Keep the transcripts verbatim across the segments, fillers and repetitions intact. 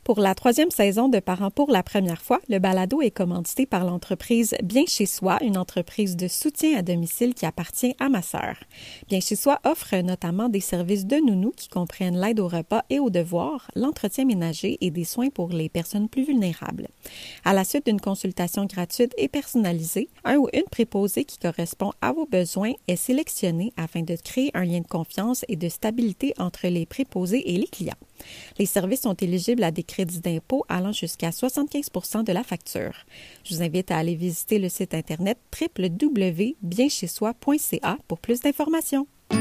Pour la troisième saison de Parents pour la première fois, le balado est commandité par l'entreprise Bien chez soi, une entreprise de soutien à domicile qui appartient à ma sœur. Bien chez soi offre notamment des services de nounou qui comprennent l'aide au repas et aux devoirs, l'entretien ménager et des soins pour les personnes plus vulnérables. À la suite d'une consultation gratuite et personnalisée, un ou une préposée qui correspond à vos besoins est sélectionné afin de créer un lien de confiance et de stabilité entre les préposés et les clients. Les services sont éligibles à des crédits d'impôt allant jusqu'à soixante-quinze pour cent de la facture. Je vous invite à aller visiter le site internet w w w point bien chez soi point c a pour plus d'informations.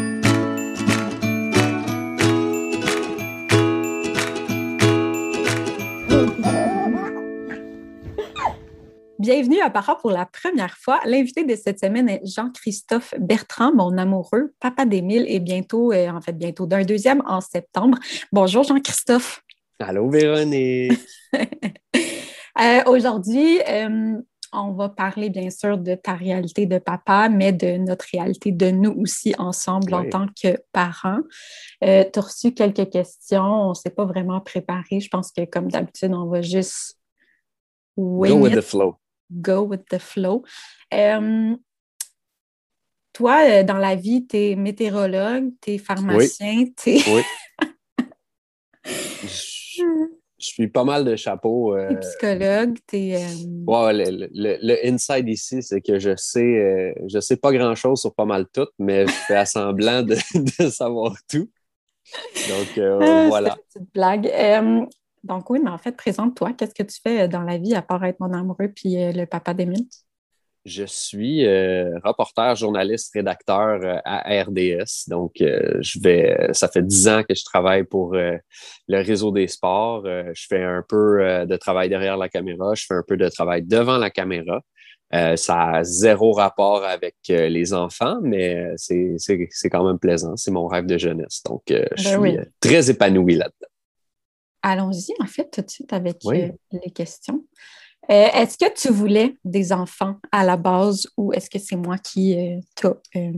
Bienvenue à Parents pour la première fois. L'invité de cette semaine est Jean-Christophe Bertrand, mon amoureux, papa d'Émile et bientôt, euh, en fait bientôt d'un deuxième en septembre. Bonjour Jean-Christophe. Allô Véronique. euh, aujourd'hui, euh, on va parler bien sûr de ta réalité de papa, mais de notre réalité de nous aussi ensemble oui. En tant que parents. Euh, tu as reçu quelques questions, on ne s'est pas vraiment préparé. Je pense que comme d'habitude, on va juste wing Go with it. the flow. Go with the flow. Euh, toi, dans la vie, tu es météorologue, tu es pharmacien, oui. tu es... Oui. je, je suis pas mal de chapeaux. Euh... Tu es psychologue, tu es... Euh... Ouais, le, le, le inside ici, c'est que je sais, euh, je sais pas grand-chose sur pas mal tout, mais je fais semblant de, de savoir tout. Donc, euh, ah, voilà. C'est une petite blague. Euh, Donc oui, mais en fait, présente-toi. Qu'est-ce que tu fais dans la vie à part être mon amoureux puis euh, le papa d'Émile? Je suis euh, reporter, journaliste, rédacteur euh, à R D S. Donc, euh, je vais. Ça fait dix ans que je travaille pour euh, le réseau des sports. Euh, je fais un peu euh, de travail derrière la caméra. Je fais un peu de travail devant la caméra. Euh, ça a zéro rapport avec euh, les enfants, mais c'est, c'est, c'est quand même plaisant. C'est mon rêve de jeunesse. Donc, euh, je ben suis oui. euh, très épanoui là-dedans. Allons-y, en fait, tout de suite avec oui. euh, les questions. Euh, est-ce que tu voulais des enfants à la base ou est-ce que c'est moi qui euh, t'ai euh,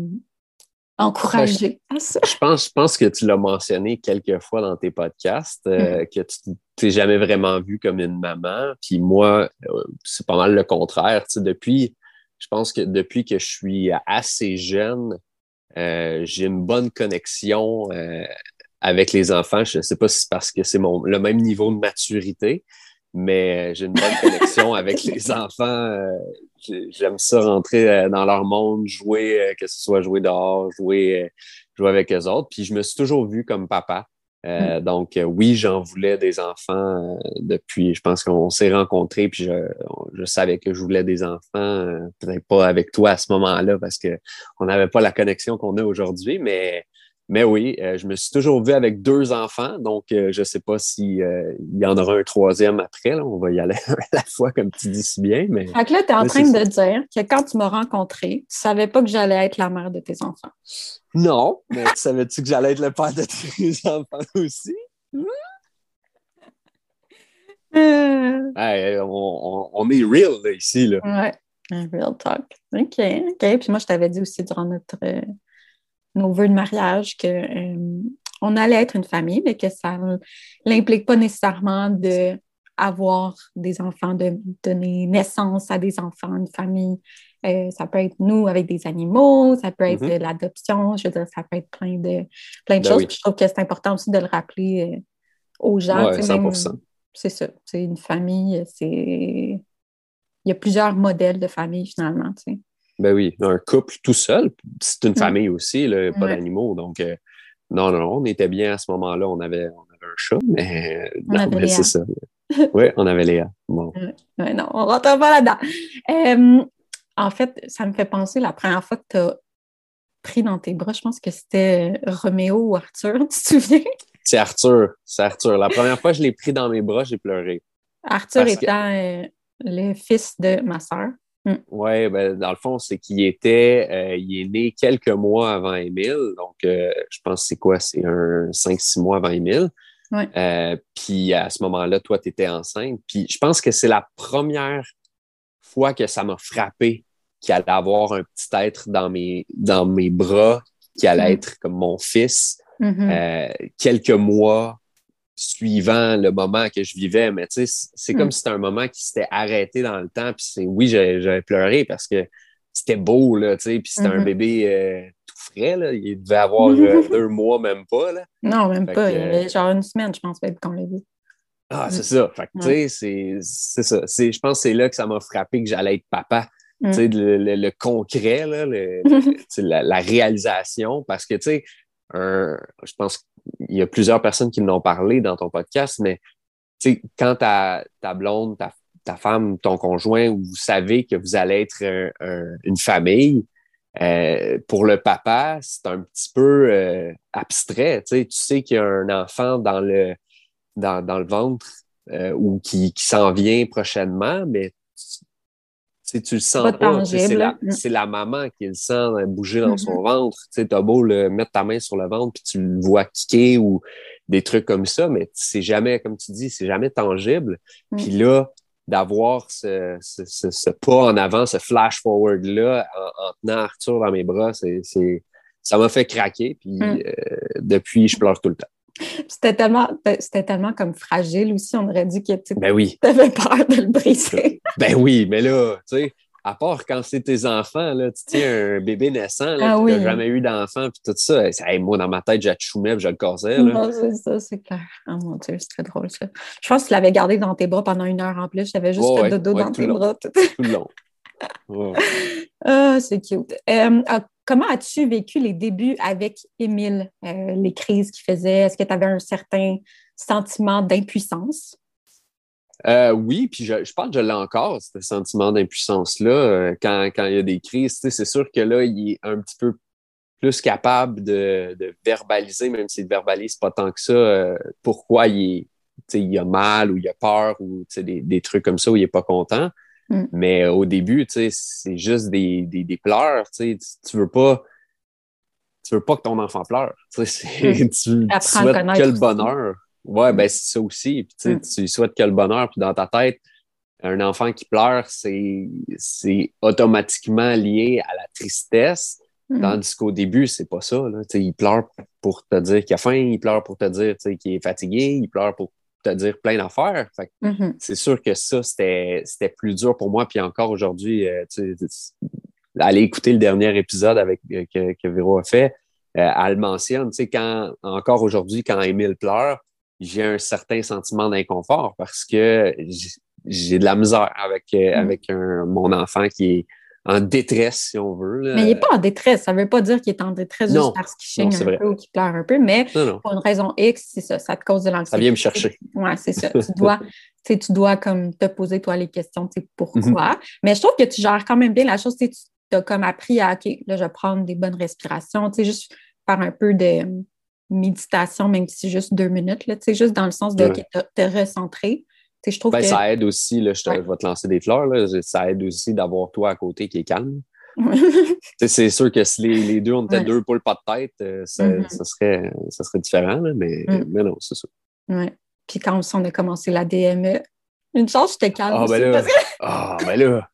encouragé ben, à ça? Je pense, je pense que tu l'as mentionné quelques fois dans tes podcasts, euh, mm-hmm. que tu t'es jamais vraiment vu comme une maman. Puis moi, euh, c'est pas mal le contraire. Tu sais, depuis, je pense que depuis que je suis assez jeune, euh, j'ai une bonne connexion euh, avec les enfants. Je ne sais pas si c'est parce que c'est mon le même niveau de maturité, mais j'ai une bonne connexion avec les enfants. Euh, j'aime ça rentrer dans leur monde, jouer, euh, que ce soit jouer dehors, jouer, euh, jouer avec eux autres. Puis je me suis toujours vu comme papa. Euh, mm. Donc euh, oui, j'en voulais des enfants euh, depuis, je pense qu'on s'est rencontrés, puis je, je savais que je voulais des enfants, euh, peut-être pas avec toi à ce moment-là, parce que on n'avait pas la connexion qu'on a aujourd'hui, mais Mais oui, euh, je me suis toujours vu avec deux enfants, donc euh, je ne sais pas s'il euh, y en aura un troisième après. Là. On va y aller à la fois, comme tu dis si bien. Mais, fait que là, tu es en train de ça. dire que quand tu m'as rencontré, tu ne savais pas que j'allais être la mère de tes enfants. Non, mais tu savais-tu que j'allais être le père de tes enfants aussi? euh... hey, on, on, on est real là, ici. Là. Ouais, un real talk. OK, OK. Puis moi, je t'avais dit aussi durant notre... Euh... nos vœux de mariage, qu'on euh, allait être une famille, mais que ça n'implique pas nécessairement d'avoir des enfants, de donner naissance à des enfants, une famille. Euh, ça peut être nous avec des animaux, ça peut être mm-hmm. l'adoption, je veux dire, ça peut être plein de, plein de ben choses. Oui. Puis je trouve que c'est important aussi de le rappeler euh, aux gens. Ouais, cent pour cent. Même, c'est ça, c'est une famille, c'est... il y a plusieurs modèles de famille finalement, tu sais. Ben oui, un couple tout seul, c'est une famille aussi, là, pas ouais. d'animaux. Donc, euh, non, non, non, on était bien à ce moment-là. On avait, on avait un chat, mais, on non, avait mais Léa. c'est ça. Oui, on avait Léa. Bon. Ouais, non, on ne rentre pas là-dedans. Euh, en fait, ça me fait penser la première fois que tu as pris dans tes bras, je pense que c'était Roméo ou Arthur, tu te souviens? C'est Arthur, c'est Arthur. La première fois que je l'ai pris dans mes bras, j'ai pleuré. Arthur Parce étant que... euh, le fils de ma sœur. Mm. Oui, ben, dans le fond, c'est qu'il était, euh, il est né quelques mois avant Émile. Donc, euh, je pense que c'est quoi? C'est un cinq six mois avant Émile. Ouais. Euh, puis à ce moment-là, toi, tu étais enceinte. Puis je pense que c'est la première fois que ça m'a frappé qu'il allait avoir un petit être dans mes, dans mes bras, qui allait mm. être comme mon fils. Mm-hmm. Euh, quelques mois suivant le moment que je vivais, mais tu sais, c'est Mm. comme si c'était un moment qui s'était arrêté dans le temps, puis c'est, oui, j'avais, j'avais pleuré parce que c'était beau, là, tu sais, puis c'était un Mhm. bébé euh, tout frais, là, il devait avoir euh, deux mois, même pas, là. Non, même Fait pas. que, Il y euh, avait genre une semaine, je pense, même, qu'on l'a vu. ah, Mm. c'est ça, fait que, tu Ouais. sais, c'est, c'est ça, c'est, je pense que c'est là que ça m'a frappé que j'allais être papa, tu Mm. sais, le, le, le concret, là, le, le- tu sais, la, la réalisation, parce que, tu sais, un, je pense qu'il y a plusieurs personnes qui l'ont parlé dans ton podcast, mais tu sais, quand ta, ta blonde, ta, ta femme, ton conjoint, vous savez que vous allez être un- un- une famille, euh, pour le papa, c'est un petit peu euh, abstrait. Tu sais, tu sais qu'il y a un enfant dans le, dans, dans le ventre euh, ou qui, qui s'en vient prochainement, mais tu, tu sais, tu le C'est pas sens pas. Tu sais, c'est tangible. la, Mm. c'est la maman qui le sent euh, bouger dans Mhm. son ventre. Tu sais, t'as beau le, mettre ta main sur le ventre puis tu le vois kicker ou des trucs comme ça, mais c'est jamais, comme tu dis, c'est jamais tangible. Mm. Puis là, d'avoir ce, ce, ce, ce pas en avant, ce flash forward-là en, en tenant Arthur dans mes bras, c'est, c'est, ça m'a fait craquer. Puis Mm. euh, depuis, je pleure tout le temps. C'était tellement, c'était tellement comme fragile aussi. On aurait dit que tu Ben oui. avais peur de le briser. Ben oui, mais là, tu sais, à part quand c'est tes enfants, là, tu tiens un bébé naissant, là, Ah puis t'as oui. jamais eu d'enfant, puis tout ça, ça hey, moi, dans ma tête, je choumais, puis je le cassais, là. Non, c'est ça, c'est clair. Oh mon Dieu, c'est très drôle ça. Je pense que tu l'avais gardé dans tes bras pendant une heure en plus. J'avais juste Ouais, fait ouais, dodo ouais, dans tout le tes long, bras. Tout. tout le long. Ouais, ouais. Ah, c'est cute. Euh, ah, comment as-tu vécu les débuts avec Émile, euh, les crises qu'il faisait? Est-ce que tu avais un certain sentiment d'impuissance? Euh, oui, puis je, je pense que je l'ai encore, ce sentiment d'impuissance-là, euh, quand, quand il y a des crises. Tu sais, c'est sûr que là, il est un petit peu plus capable de, de verbaliser, même s'il ne verbalise pas tant que ça, euh, pourquoi il, est, tu sais, il a mal ou il a peur ou tu sais, des, des trucs comme ça où il n'est pas content. Mm. Mais au début, tu sais, c'est juste des, des, des pleurs. Tu sais, tu, tu veux pas, tu veux pas que ton enfant pleure. Tu sais, Mm. c'est- tu, tu Apprends à le souhaites que connaître le aussi. bonheur. Ouais, Mm. ben c'est ça aussi. Puis, tu Mm. sais, tu souhaites que le bonheur. Puis dans ta tête, un enfant qui pleure, c'est, c'est automatiquement lié à la tristesse. Mm. Tandis qu'au début, c'est pas ça. Là. Tu sais, il pleure pour te dire qu'il a faim, il pleure pour te dire tu sais, qu'il est fatigué, il pleure pour te dire plein d'affaires. Fait que Mhm. c'est sûr que ça, c'était, c'était plus dur pour moi. Puis encore aujourd'hui, euh, tu sais, aller écouter le dernier épisode avec, euh, que, que Véro a fait, euh, elle le mentionne. Tu sais, quand, encore aujourd'hui, quand Émile pleure, j'ai un certain sentiment d'inconfort parce que j'ai, j'ai de la misère avec, euh, Mm. avec un, mon enfant qui est en détresse, si on veut. Mais il n'est Là. pas en détresse. Ça ne veut pas dire qu'il est en détresse juste Non, parce qu'il non, chigne c'est un vrai. peu ou qu'il pleure un peu, mais Non, non, pour une raison X, c'est ça, ça te cause de ça vient me l'anxiété. chercher. Oui, c'est ça. Tu dois, tu sais, tu dois comme te poser toi les questions, tu sais, Mhm. pourquoi. Mais je trouve que tu gères quand même bien la chose. Tu sais, tu as comme appris à, OK, là, je vais prendre des bonnes respirations, tu sais, juste faire un peu de méditation, même si c'est juste deux minutes, là, tu sais, juste dans le sens de, OK, Ouais. te, te recentrer. Tu sais, je trouve Ben, que, ça aide aussi, là, je, te, ouais. je vais te lancer des fleurs, là, ça aide aussi d'avoir toi à côté qui est calme. Tu sais, c'est sûr que si les, les deux, on était Ouais. deux poules pas de tête, euh, ça, Mhm. ça serait, ça serait différent, là, mais, Mm. mais non, c'est ça. Ouais. Puis quand on a commencé la D M E, une chance, j'étais calme Ah, ben aussi parce là, que ah, ben là,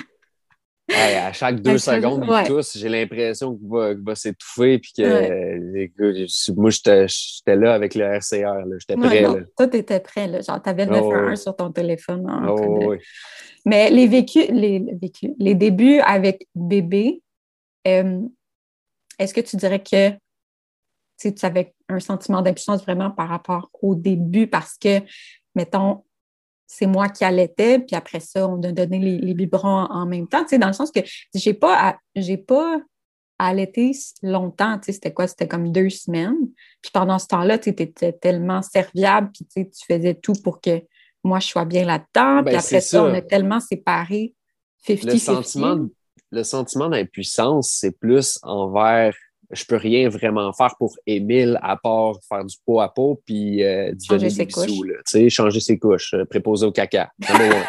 hey, à chaque deux à chaque secondes, jour- il ouais, tousse, j'ai l'impression qu'il va, qu'il va s'étouffer, puis ouais. que, écoute, je- moi, j'étais j'étais là avec le R C R, là, j'étais Ouais, prêt, non, là. tout était prêt, là. Genre, t'avais le Oh, neuf un un oui, sur ton téléphone en cas oh, de. oui. Mais les vécus, les, les vécus, les débuts avec bébé, euh, est-ce que tu dirais que tu sais, tu avais un sentiment d'impuissance vraiment par rapport au début parce que, mettons, c'est moi qui allaitais, puis après ça, on a donné les, les biberons en, en même temps, tu sais, dans le sens que j'ai pas, à- j'ai pas allaité longtemps, tu sais, c'était quoi? C'était comme deux semaines. Puis pendant ce temps-là, tu étais tellement serviable, puis tu sais, tu faisais tout pour que moi, je sois bien là-dedans. Puis Ben, c'est après ça, on a ça. tellement séparé Le cinquante cinquante. sentiment, le sentiment d'impuissance, c'est plus envers je peux rien vraiment faire pour Émile à part faire du pot à pot puis euh, lui Changer donner des ses bisous, couches. là. Tu sais, changer ses couches, euh, préposer au caca. Number one.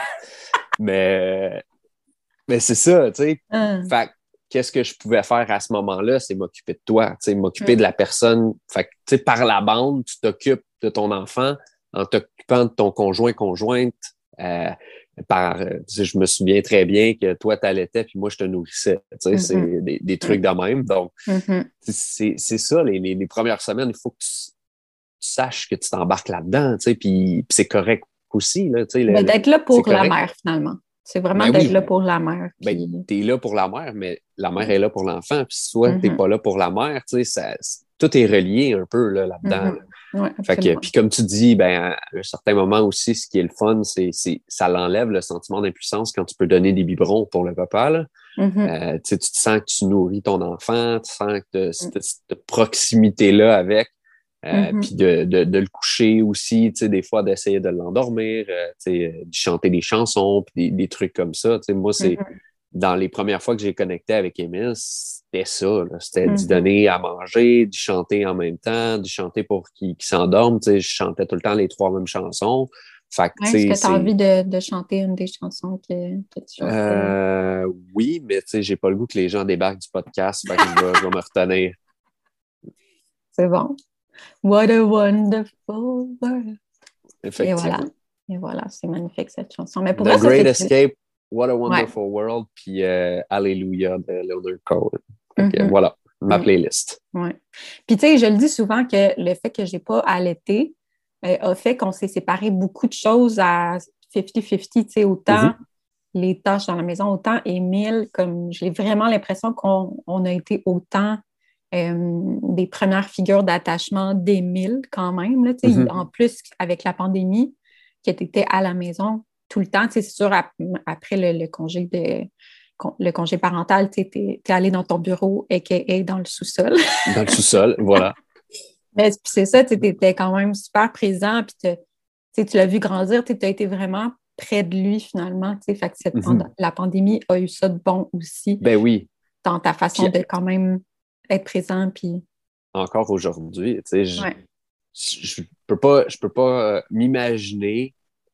Mais, mais c'est ça, tu sais. Hum, Fait que, qu'est-ce que je pouvais faire à ce moment-là, c'est m'occuper de toi, tu sais, m'occuper hum, de la personne. Fait que, tu sais, par la bande, tu t'occupes de ton enfant en t'occupant de ton conjoint, conjointe. Euh, par, euh, tu sais, je me souviens très bien que toi, t'allaitais, puis moi, je te nourrissais. Tu sais, mhm, c'est des, des hum, trucs de même. Donc, mhm, c'est, c'est ça, les, les, les premières semaines, il faut que tu, saches que tu t'embarques là-dedans, tu sais, puis, puis c'est correct aussi, là, tu sais. Le, Mais le- d'être là c'est pour la correct. mère, finalement. C'est vraiment Ben d'être oui, là pour la mère. ben, Puis... t'es là pour la mère, mais la mère est là pour l'enfant. Puis soit t'es Mhm, pas là pour la mère, tu sais, ça, c'est- tout est relié un peu là, là-dedans. mhm. Là. Oui, Fait que, absolument. puis comme tu dis, ben, à un certain moment aussi, ce qui est le fun, c'est, c'est ça l'enlève le sentiment d'impuissance quand tu peux donner des biberons pour le papa, là. Mhm, Euh, tu sais, tu te sens que tu nourris ton enfant, tu sens que t'as cette, cette proximité-là avec, euh, mhm, puis de, de, de le coucher aussi, tu sais, des fois d'essayer de l'endormir, euh, tu sais, euh, de chanter des chansons, puis des, des trucs comme ça. Tu sais, moi, c'est mhm, dans les premières fois que j'ai connecté avec Émile, c'était ça, là. C'était d'y mhm. donner à manger, d'y chanter en même temps, d'y chanter pour qu'il qu'il s'endorme. Tu sais, je chantais tout le temps les trois mêmes chansons. Fait que, tu Ouais, est-ce sais, que tu as c'est... envie de, de chanter une des chansons que, que tu chantais? Euh, oui, mais tu sais, j'ai pas le goût que les gens débarquent du podcast, fait que je vais, je vais me retenir. C'est bon. What a wonderful world. Et voilà. Effectivement. Et voilà, c'est magnifique cette chanson. Mais pour The vrai, ça, Great c'est... Escape, What a Ouais. Wonderful World, puis euh, Alléluia de Leonard Cohen. Fait que, Mhm, voilà, ma mhm, playlist. ouais. Puis, tu sais, je le dis souvent que le fait que j'ai pas allaité euh, a fait qu'on s'est séparé beaucoup de choses à cinquante cinquante, tu sais, autant Mhm. les tâches dans la maison, autant Émile, comme j'ai vraiment l'impression qu'on on a été autant euh, des premières figures d'attachement d'Émile quand même. Là, tu sais, il- Mhm. en plus, avec la pandémie, qui était à la maison tout le temps, tu sais, c'est sûr, ap- après le, le congé de con- le congé parental, tu es, allé dans ton bureau, a k a dans le sous-sol. Dans le sous-sol, voilà. Mais puis c'est ça, tu étais quand même super présent, puis te- tu sais, tu l'as vu grandir, tu as été vraiment près de lui finalement. Tu sais, fait que cette pand- Mhm. la pandémie a eu ça de bon aussi Ben oui. dans ta façon Puis de quand même être présent. Puis, encore aujourd'hui, tu sais, je, ouais. je peux pas, je peux pas euh, m'imaginer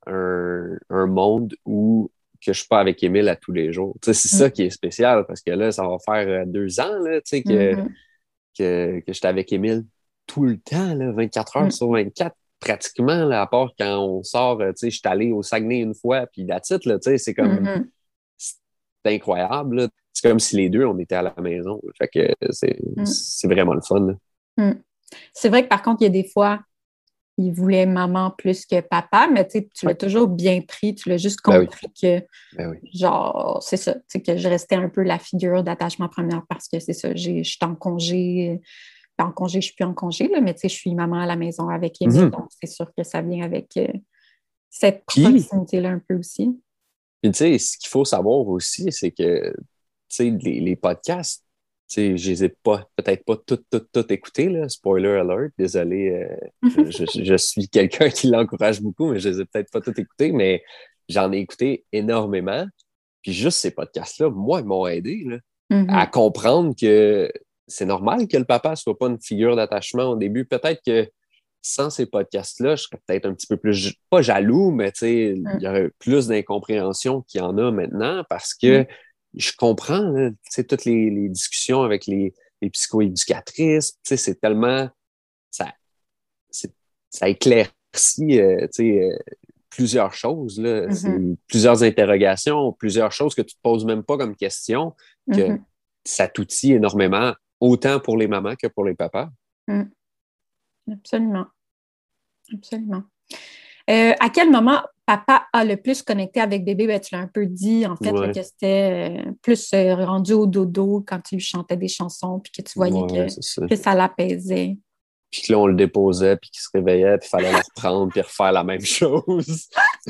un, un monde où que je suis pas avec Émile à tous les jours. Tu sais, c'est ça Mm. qui est spécial parce que là, ça va faire euh, deux ans là, tu sais, que, Mhm. que, que j'étais avec Émile tout le temps, là, vingt-quatre heures Mm. sur vingt-quatre, pratiquement, là, à part quand on sort, euh, tu sais, je suis allé au Saguenay une fois, puis that's it, là, tu sais, c'est comme, Mhm. c'est incroyable, là. C'est comme si les deux, on était à la maison. Fait que c'est, Mm. c'est vraiment le fun, là. Mm. C'est vrai que par contre, il y a des fois, il voulait maman plus que papa, mais tu sais, tu l'as Ouais. toujours bien pris, tu l'as juste Ben oui, compris que, ben oui. genre, c'est ça, tu sais, que je restais un peu la figure d'attachement première parce que c'est ça, j'ai- je suis en congé, en congé, je suis plus en congé, là, mais tu sais, je suis maman à la maison avec Émile, Mhm. donc c'est sûr que ça vient avec euh, cette Puis, proximité-là un peu aussi. puis, tu sais, ce qu'il faut savoir aussi, c'est que, tu sais, les, les podcasts, tu sais, je les ai pas, peut-être pas toutes, toutes, toutes écoutés, là. Spoiler alert, désolé, euh, je, je suis quelqu'un qui l'encourage beaucoup, mais je les ai peut-être pas toutes écoutés, mais j'en ai écouté énormément. Puis juste ces podcasts-là, moi, ils m'ont aidé, là, à Mhm. comprendre que c'est normal que le papa soit pas une figure d'attachement au début. Peut-être que sans ces podcasts-là, je serais peut-être un petit peu plus, pas jaloux, mais tu sais, il y aurait plus d'incompréhension qu'il y en a maintenant parce que Mhm. je comprends, là, tu sais, toutes les, les discussions avec les, les psychoéducatrices, tu sais, c'est tellement, ça, c'est- ça éclaircit, euh, tu sais, euh, plusieurs choses, là. C'est Mhm. plusieurs interrogations, plusieurs choses que tu te poses même pas comme question, que Mhm. ça t'outille énormément, autant pour les mamans que pour les papas. Mhm. Absolument. Absolument. Euh, à quel moment papa a le plus connecté avec bébé? Ben, tu l'as un peu dit, en fait, là, Ouais, que c'était euh, plus euh, rendu au dodo quand tu lui chantais des chansons, puis que tu voyais ouais, que, c'est ça. que ça l'apaisait. Puis que là, on le déposait, puis qu'il se réveillait, puis il fallait le reprendre, puis refaire la même chose.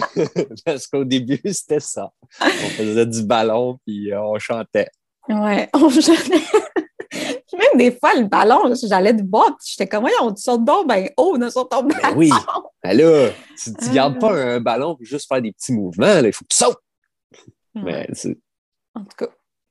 Parce qu'au début, c'était ça. On faisait du ballon, puis euh, on chantait. Ouais, on jamais. Puis même des fois, le ballon, j'allais du bois, puis j'étais comme, voyons, on saute donc ben haut dans sur ton Ben ballon. oui! Ben là, tu, tu gardes pas Euh, un ballon pour juste faire des petits mouvements, là, il faut que tu sautes! ouais, Mais c'est... en tout cas.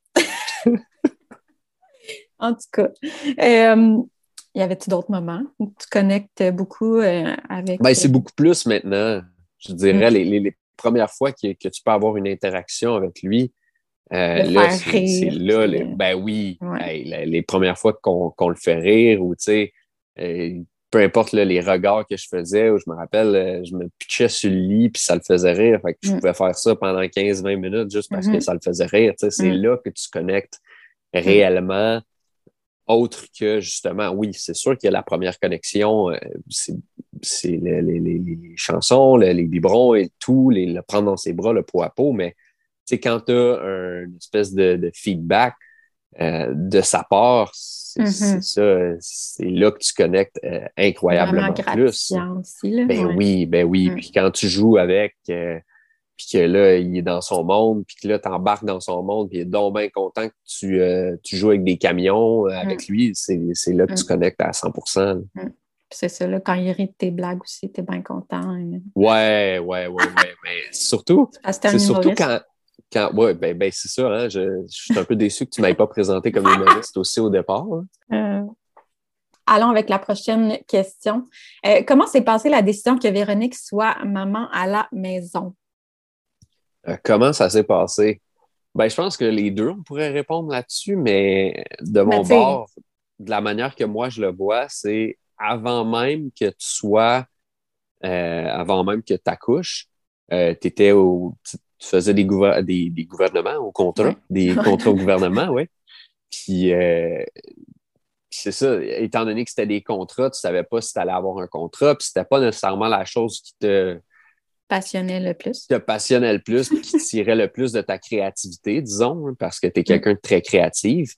En tout cas. Euh, y avait-tu d'autres moments où tu connectes beaucoup euh, avec Ben, euh, c'est beaucoup plus maintenant. Je dirais, mm, les, les, les premières fois que, que tu peux avoir une interaction avec lui, euh, le là, faire c'est, c'est rire? là, Puis, les- euh, ben oui, ouais. hey, les, les premières fois qu'on, qu'on le fait rire ou, tu sais, euh, peu importe là, les regards que je faisais, ou je me rappelle, euh, je me pitchais sur le lit puis ça le faisait rire. Fait que je Mm, pouvais faire ça pendant quinze vingt minutes juste parce que mhm, ça le faisait rire. Tu sais, c'est mm, là que tu connectes mm, réellement autre que, justement, oui, c'est sûr qu'il y a la première connexion, euh, c'est, c'est les, les, les, les chansons, les, les biberons et tout, les, le prendre dans ses bras, le pot à pot, mais tu sais, quand tu as un, une espèce de, de feedback euh, de sa part, c'est, c'est Mhm. ça, c'est là que tu connectes euh, C'est vraiment incroyablement plus. gratifiant aussi, là. Ben Ouais. oui, ben oui. Mm. Puis quand tu joues avec, euh, puis que là, il est dans son monde, puis que là, tu embarques dans son monde, puis il est donc bien content que tu, euh, tu joues avec des camions euh, Mm. avec lui, c'est, c'est là que tu Mm. connectes à cent pour cent. Mm. Puis c'est ça, là, quand il rit de tes blagues aussi, t'es bien content, hein. Ouais, ouais, ouais, ouais. Mais surtout, C'est parce que t'es c'est un surtout humoriste. quand, quand ouais, ben, ben c'est ça, hein, je, je suis un peu déçu que tu m'aies pas présenté comme humoriste aussi au départ, hein. Euh, allons avec la prochaine question. Euh, comment s'est passée la décision que Véronique soit maman à la maison? Euh, comment ça s'est passé? Ben, je pense que les deux, on pourrait répondre là-dessus, mais de Mais mon tu sais, bord, de la manière que moi je le vois, c'est avant même que tu sois, euh, avant même que tu accouches, euh, tu étais au, tu, tu faisais des, gouver- des, des gouvernements au contrat, ouais. des contrats au gouvernement, oui. Puis, euh, c'est ça, étant donné que c'était des contrats, tu savais pas si tu allais avoir un contrat, puis c'était pas nécessairement la chose qui te, Passionnait le plus. te passionnait le plus, puis qui tirait le plus de ta créativité, disons, hein, parce que tu es Mm. quelqu'un de très créatif.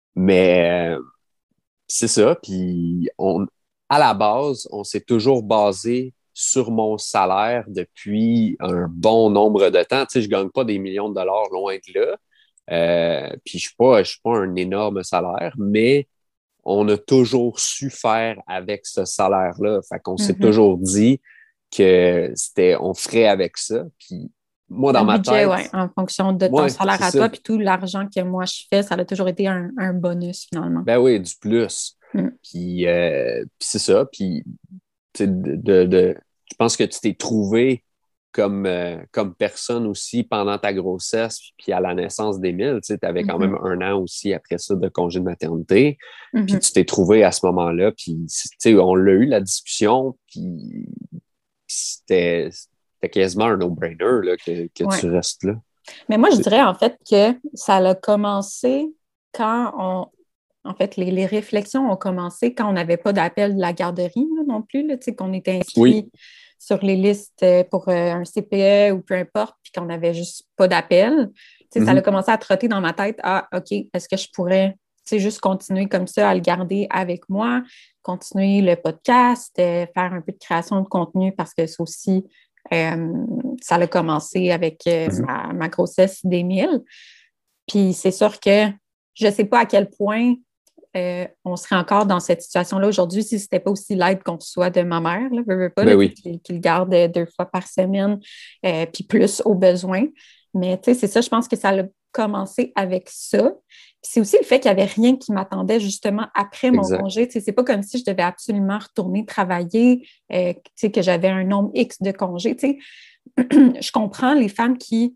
Mais euh, c'est ça. Puis on, à la base, on s'est toujours basé sur mon salaire depuis un bon nombre de temps. Tu sais, je gagne pas des millions de dollars loin de là. Euh, puis je suis pas, je suis pas un énorme salaire, mais on a toujours su faire avec ce salaire-là. Fait qu'on s'est Mhm. toujours dit que c'était, on ferait avec ça. Puis moi, Le dans ma budget, tête, ouais, en fonction de ton moi, salaire c'est à ça. toi, puis tout l'argent que moi je fais, ça a toujours été un, un bonus finalement. Ben oui, du plus. Mm. Puis, euh, puis c'est ça. Puis, tu sais, de, de, de- je pense que tu t'es trouvé comme, euh, comme personne aussi pendant ta grossesse, puis à la naissance d'Émile. Tu sais, avais quand même Mhm. un an aussi après ça de congé de maternité. Puis Mhm. tu t'es trouvé à ce moment-là. Puis, tu sais, on l'a eu, la discussion, puis c'était, c'était quasiment un no-brainer là, que, que Ouais. tu restes là. Mais moi, je C'est- dirais en fait que ça a commencé quand on. En fait, les, les réflexions ont commencé quand on n'avait pas d'appel de la garderie là, non plus, là, tu sais, qu'on était Oui. inscrit sur les listes euh, pour euh, un C P E ou peu importe, puis qu'on n'avait juste pas d'appel. Tu sais, ça a Mhm. commencé à trotter dans ma tête. Ah, OK, est-ce que je pourrais tu sais, juste continuer comme ça à le garder avec moi, continuer le podcast, euh, faire un peu de création de contenu parce que c'est aussi, euh, ça a commencé avec euh, Mhm. ma, ma grossesse d'Émile. Puis c'est sûr que je ne sais pas à quel point euh, on serait encore dans cette situation-là aujourd'hui si ce n'était pas aussi l'aide qu'on reçoit de ma mère, là, veux, veux pas, Ben là, oui. qui, qui le garde deux fois par semaine, euh, puis plus au besoin. Mais tu sais, c'est ça, je pense que ça a commencé avec ça. Puis c'est aussi le fait qu'il n'y avait rien qui m'attendait justement après mon Exact. congé. Tu sais, c'est pas comme si je devais absolument retourner travailler, euh, tu sais, que j'avais un nombre X de congés. Tu sais, je comprends les femmes qui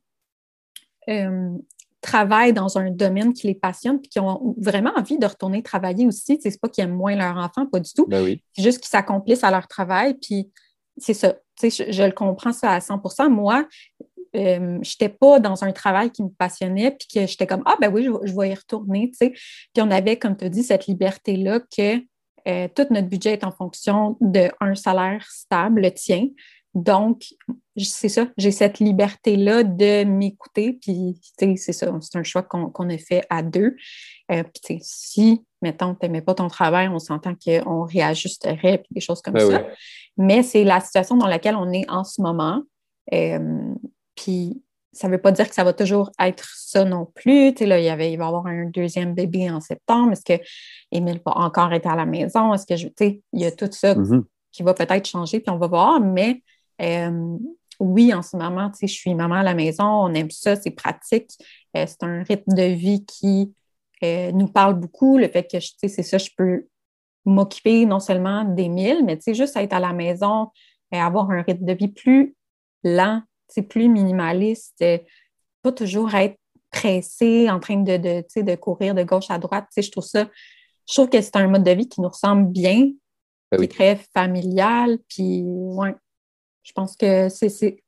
euh, travaillent dans un domaine qui les passionne et qui ont vraiment envie de retourner travailler aussi. C'est pas qu'ils aiment moins leur enfant, pas du tout. Ben oui. C'est juste qu'ils s'accomplissent à leur travail. Puis c'est ça. Je, je le comprends ça à cent pour cent. Moi, euh, je n'étais pas dans un travail qui me passionnait, puis que j'étais comme, ah ben oui, je, je vais y retourner, tu sais. Puis on avait, comme tu as dit, cette liberté-là que euh, tout notre budget est en fonction d'un salaire stable, le tien. Donc, c'est ça, j'ai cette liberté-là de m'écouter, puis c'est ça, c'est un choix qu'on qu'on a fait à deux. Euh, puis si, mettons, tu n'aimais pas ton travail, on s'entend qu'on réajusterait, puis des choses comme Ben oui. ça. Mais c'est la situation dans laquelle on est en ce moment. Euh, puis ça ne veut pas dire que ça va toujours être ça non plus. Tu sais, là, il, y avait, il va y avoir un deuxième bébé en septembre. Est-ce que Émile va encore être à la maison? Est-ce que je, tu sais, il y a tout ça Mhm. qui va peut-être changer, puis on va voir. Mais euh, oui, en ce moment, tu sais, je suis maman à la maison, on aime ça, c'est pratique. Euh, c'est un rythme de vie qui euh, nous parle beaucoup. Le fait que, tu sais, c'est ça, je peux m'occuper non seulement d'Émile, mais tu sais, juste être à la maison et avoir un rythme de vie plus lent, c'est plus minimaliste, euh, pas toujours être pressé, en train de, de, tu sais, de courir de gauche à droite. Tu sais, je trouve ça, je trouve que c'est un mode de vie qui nous ressemble bien, Ben qui est oui. très familial, puis ouais, je pense que c'est, c'est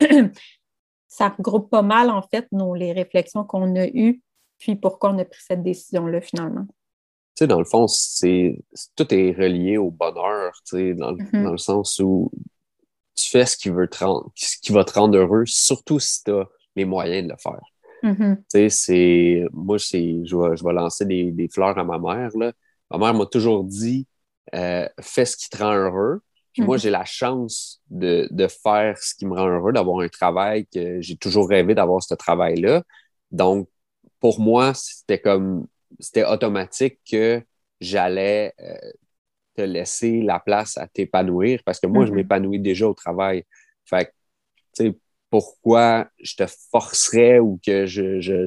ça regroupe pas mal, en fait, nos, les réflexions qu'on a eues, puis pourquoi on a pris cette décision-là, finalement. sais, dans le fond, c'est, tout est relié au bonheur, tu sais, dans, Mhm. dans le sens où tu fais ce qui veut te rendre, ce qui va te rendre heureux, surtout si tu as les moyens de le faire. Mhm. Tu sais, c'est, moi, c'est, je vais, je vais lancer des, des fleurs à ma mère, là. Ma mère m'a toujours dit, euh, fais ce qui te rend heureux. Puis moi, Mhm. j'ai la chance de, de faire ce qui me rend heureux, d'avoir un travail que j'ai toujours rêvé d'avoir ce travail-là. Donc, pour moi, c'était comme, c'était automatique que j'allais euh, te laisser la place à t'épanouir parce que moi, je Mhm. m'épanouis déjà au travail. Fait que, tu sais, pourquoi je te forcerais ou que je, je,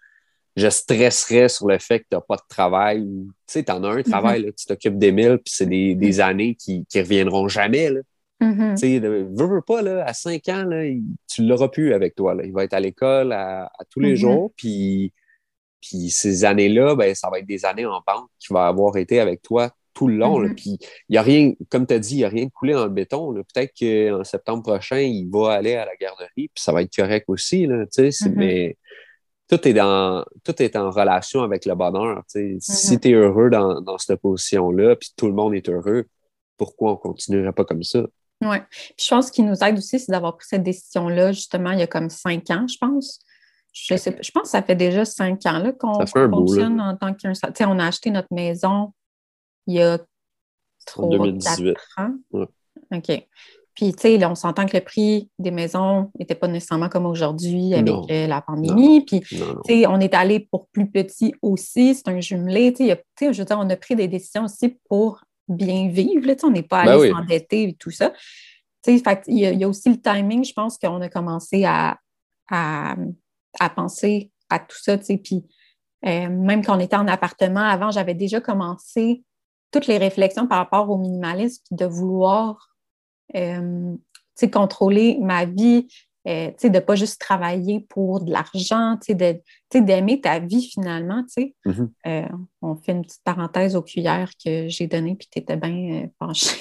je stresserais sur le fait que tu n'as pas de travail. Tu sais, tu en as un Mhm. travail, là, tu t'occupes d'Émile, puis c'est des, des années qui, qui reviendront jamais. Là. Tu Mhm. sais, le- veux, veux pas, là, à cinq ans, là, il- tu l'auras plus avec toi. Là. Il va être à l'école à, à tous les Mhm. jours, puis, puis ces années-là, ben, ça va être des années en banque qui va avoir été avec toi tout le long. Là. Mhm. Puis il y a rien, comme tu as dit, il n'y a rien de coulé dans le béton. Là. Peut-être qu'en septembre prochain, il va aller à la garderie, puis ça va être correct aussi. Là, tu sais, c'est- Mhm. mais tout est dans tout est en relation avec le bonheur. Tu sais. Si Mhm. tu es heureux dans, dans cette position-là, puis tout le monde est heureux, pourquoi on continuerait pas comme ça? Ouais. Puis je pense qu'il nous aide aussi, c'est d'avoir pris cette décision-là, justement, il y a comme cinq ans, je pense. Je sais pas, je pense que ça fait déjà cinq ans là, Ça qu'on fait qu'on un bout, là, fonctionne en tant qu'un. Tu sais, on a acheté notre maison il y a en trois, quatre deux mille dix-huit. ans. Ouais. OK. Puis, tu sais, là, on s'entend que le prix des maisons n'était pas nécessairement comme aujourd'hui avec Non, euh, la non, non, pandémie. Puis, tu non, non. sais, on est allé pour plus petit aussi. C'est un jumelé. Tu sais, il y a- tu sais, je veux dire, on a pris des décisions aussi pour bien vivre. Là, tu sais, on n'est pas Ben allé oui, s'endetter et tout ça. Tu sais, fait, il y a, il y a aussi le timing. Je pense qu'on a commencé à, à, à penser à tout ça. Tu sais, puis, euh, même quand on était en appartement avant, j'avais déjà commencé toutes les réflexions par rapport au minimalisme, puis de vouloir euh, tu sais, contrôler ma vie, euh, tu sais, de ne pas juste travailler pour de l'argent, tu sais, de, tu sais, d'aimer ta vie finalement, tu sais. Mhm. Euh, on fait une petite parenthèse aux cuillères que j'ai données, puis tu étais bien euh, penchée.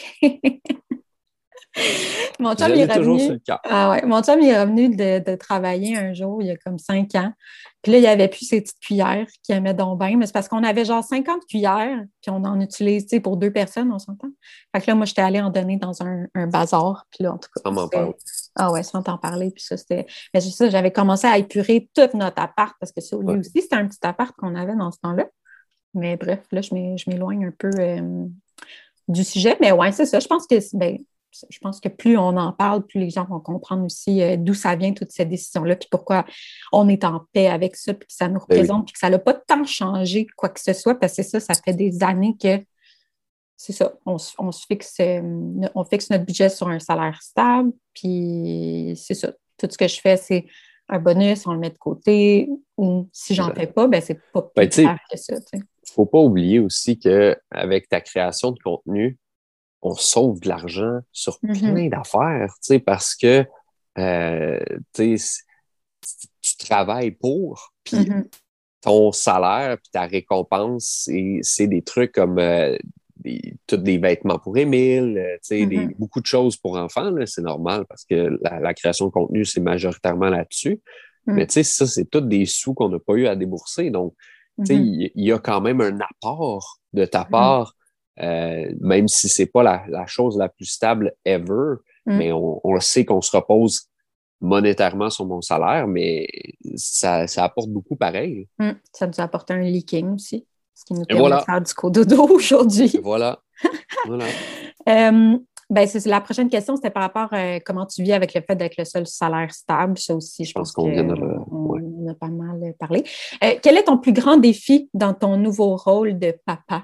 Mon Je chum, il l'ai est toujours sur revenu. le cœur. Ah ouais, mon chum, il est revenu de, de travailler un jour, il y a comme cinq ans. Puis là, il n'y avait plus ses petites cuillères qu'il aimait donc bien, mais c'est parce qu'on avait genre cinquante cuillères, puis on en utilise, tu sais, pour deux personnes, on s'entend. Fait que là, moi, j'étais allée en donner dans un, un bazar, puis là, en tout cas, Sans m'en c'était. parler. Ah ouais, sans t'en parler, puis ça, c'était. Mais c'est ça, j'avais commencé à épurer tout notre appart, parce que ça, lui Ouais. aussi, c'était un petit appart qu'on avait dans ce temps-là. Mais bref, là, je m'é- je m'éloigne un peu euh, du sujet. Mais ouais, c'est ça. Je pense que ben, je pense que plus on en parle, plus les gens vont comprendre aussi euh, d'où ça vient, toute cette décision-là, puis pourquoi on est en paix avec ça, puis que ça nous Ben oui. représente, puis que ça n'a pas tant changé quoi que ce soit, parce que c'est ça, ça fait des années que c'est ça, on, se- on se fixe, euh, on fixe notre budget sur un salaire stable, puis c'est ça. Tout ce que je fais, c'est un bonus, on le met de côté, ou si j'en fais pas, ben c'est pas Ben, plus tu sais, grave que ça, tu sais. faut pas oublier aussi que avec ta création de contenu, on sauve de l'argent sur Mhm. plein d'affaires, tu sais, parce que euh, tu sais, tu travailles pour, puis Mhm. ton salaire, puis ta récompense, c'est, c'est des trucs comme euh, des, tous des vêtements pour Émile, euh, tu sais, des, Mhm. beaucoup de choses pour enfants, là, c'est normal parce que la, la création de contenu, c'est majoritairement là-dessus. Mais Mhm. tu sais, ça, c'est tous des sous qu'on n'a pas eu à débourser. Donc, tu sais, Mhm. il il y, a quand même un apport de ta Mhm. part, euh, même si c'est pas la, la chose la plus stable ever, mais Mhm. on, on le sait qu'on se repose monétairement sur mon salaire, mais ça, ça apporte beaucoup pareil. Mm. Ça nous a apporté un leaking aussi, ce qui nous Et permet de voilà, faire du cododo et aujourd'hui. voilà, voilà. Euh, ben, c'est, la prochaine question, c'était par rapport à comment tu vis avec le fait d'être le seul salaire stable. Ça aussi, Je je pense pense qu'on vient de le... qu'on Ouais. on en a pas mal parlé. Euh, quel est ton plus grand défi dans ton nouveau rôle de papa?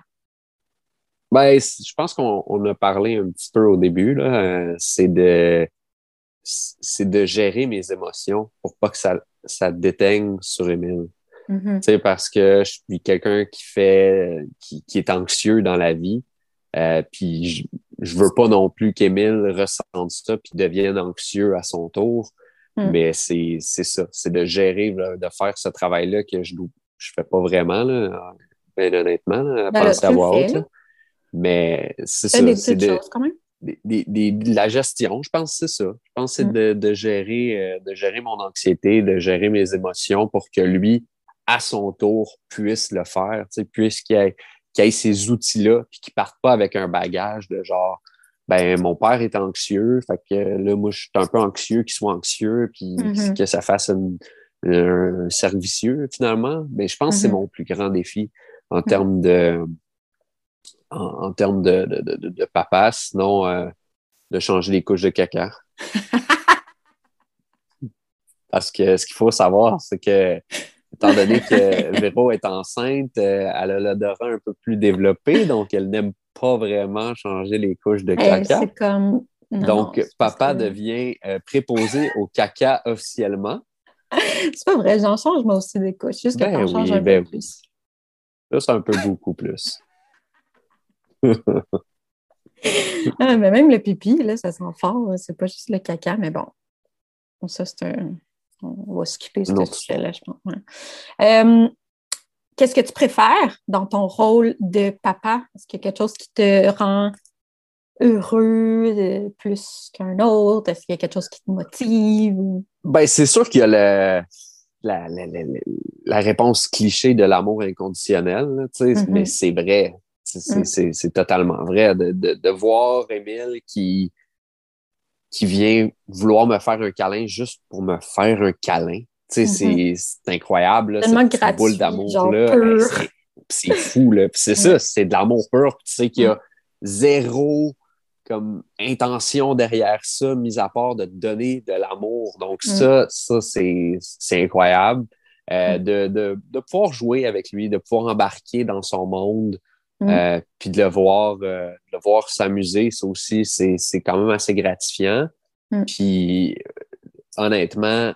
Ben, c- je pense qu'on on a parlé un petit peu au début, là. Euh, c'est de, c'est de gérer mes émotions pour pas que ça, ça déteigne sur Émile. Mhm. Tu sais, parce que je suis quelqu'un qui fait, qui, qui est anxieux dans la vie. Euh, puis je, je veux pas non plus qu'Émile ressente ça puis devienne anxieux à son tour. Mm. Mais c'est, c'est ça, c'est de gérer, là, de faire ce travail-là que je je fais pas vraiment, là, ben honnêtement, là, à Ben là, penser tu à le voix fais, haute, là. là. Mais c'est Tu fais ça, des c'est petites de, choses quand même. des, des, des- de la gestion, je pense que c'est ça. Je pense que c'est Mm. de, de gérer, euh, de gérer mon anxiété, de gérer mes émotions pour que lui, à son tour, puisse le faire, tu sais, puisse qu'il ait, qui aient ces outils-là, puis qui partent pas avec un bagage de genre, ben, mon père est anxieux, fait que là, moi, je suis un peu anxieux, qu'il soit anxieux, puis Mm-hmm. que ça fasse une, un cercle vicieux, finalement. Mais je pense que c'est Mm-hmm. mon plus grand défi en termes de, en, en termes de, de, de, de papa, sinon, euh, de changer les couches de caca. Parce que ce qu'il faut savoir, c'est que, étant donné que Véro est enceinte, euh, elle a l'odorat un peu plus développé, donc elle n'aime pas vraiment changer les couches de Hey, caca. c'est comme... Non, non, Donc, c'est parce papa que... devient euh, préposé au caca officiellement. C'est pas vrai, j'en change moi aussi des couches, juste que Ben t'en changes oui, un peu ben oui. plus. Là, c'est un peu beaucoup plus. Ah, mais même le pipi, là, ça sent fort, là. C'est pas juste le caca, mais bon. Bon, ça, c'est un... On va skipper ce Non, sujet-là, je pense. Ouais. Euh, qu'est-ce que tu préfères dans ton rôle de papa? Est-ce qu'il y a quelque chose qui te rend heureux euh, plus qu'un autre? Est-ce qu'il y a quelque chose qui te motive? ben, c'est sûr qu'il y a le, la, la, la, la réponse cliché de l'amour inconditionnel, là, mm-hmm. mais c'est vrai. C'est, c'est, mm. c'est, c'est totalement vrai. De, de, de voir Émile qui, qui vient vouloir me faire un câlin juste pour me faire un câlin. Mm-hmm. C'est, c'est incroyable, là, cette petite gratuit, boule d'amour-là. Hey, c'est, c'est fou. Là. Puis c'est ouais. ça, c'est de l'amour pur. Tu sais qu'il y a mm. zéro comme intention derrière ça, mis à part de te donner de l'amour. Donc mm. ça, ça c'est, c'est incroyable. Euh, mm. de, de, de pouvoir jouer avec lui, de pouvoir embarquer dans son monde, mm. euh, puis de le voir, euh, de le voir s'amuser, ça aussi, c'est, c'est quand même assez gratifiant. Mm. Puis honnêtement,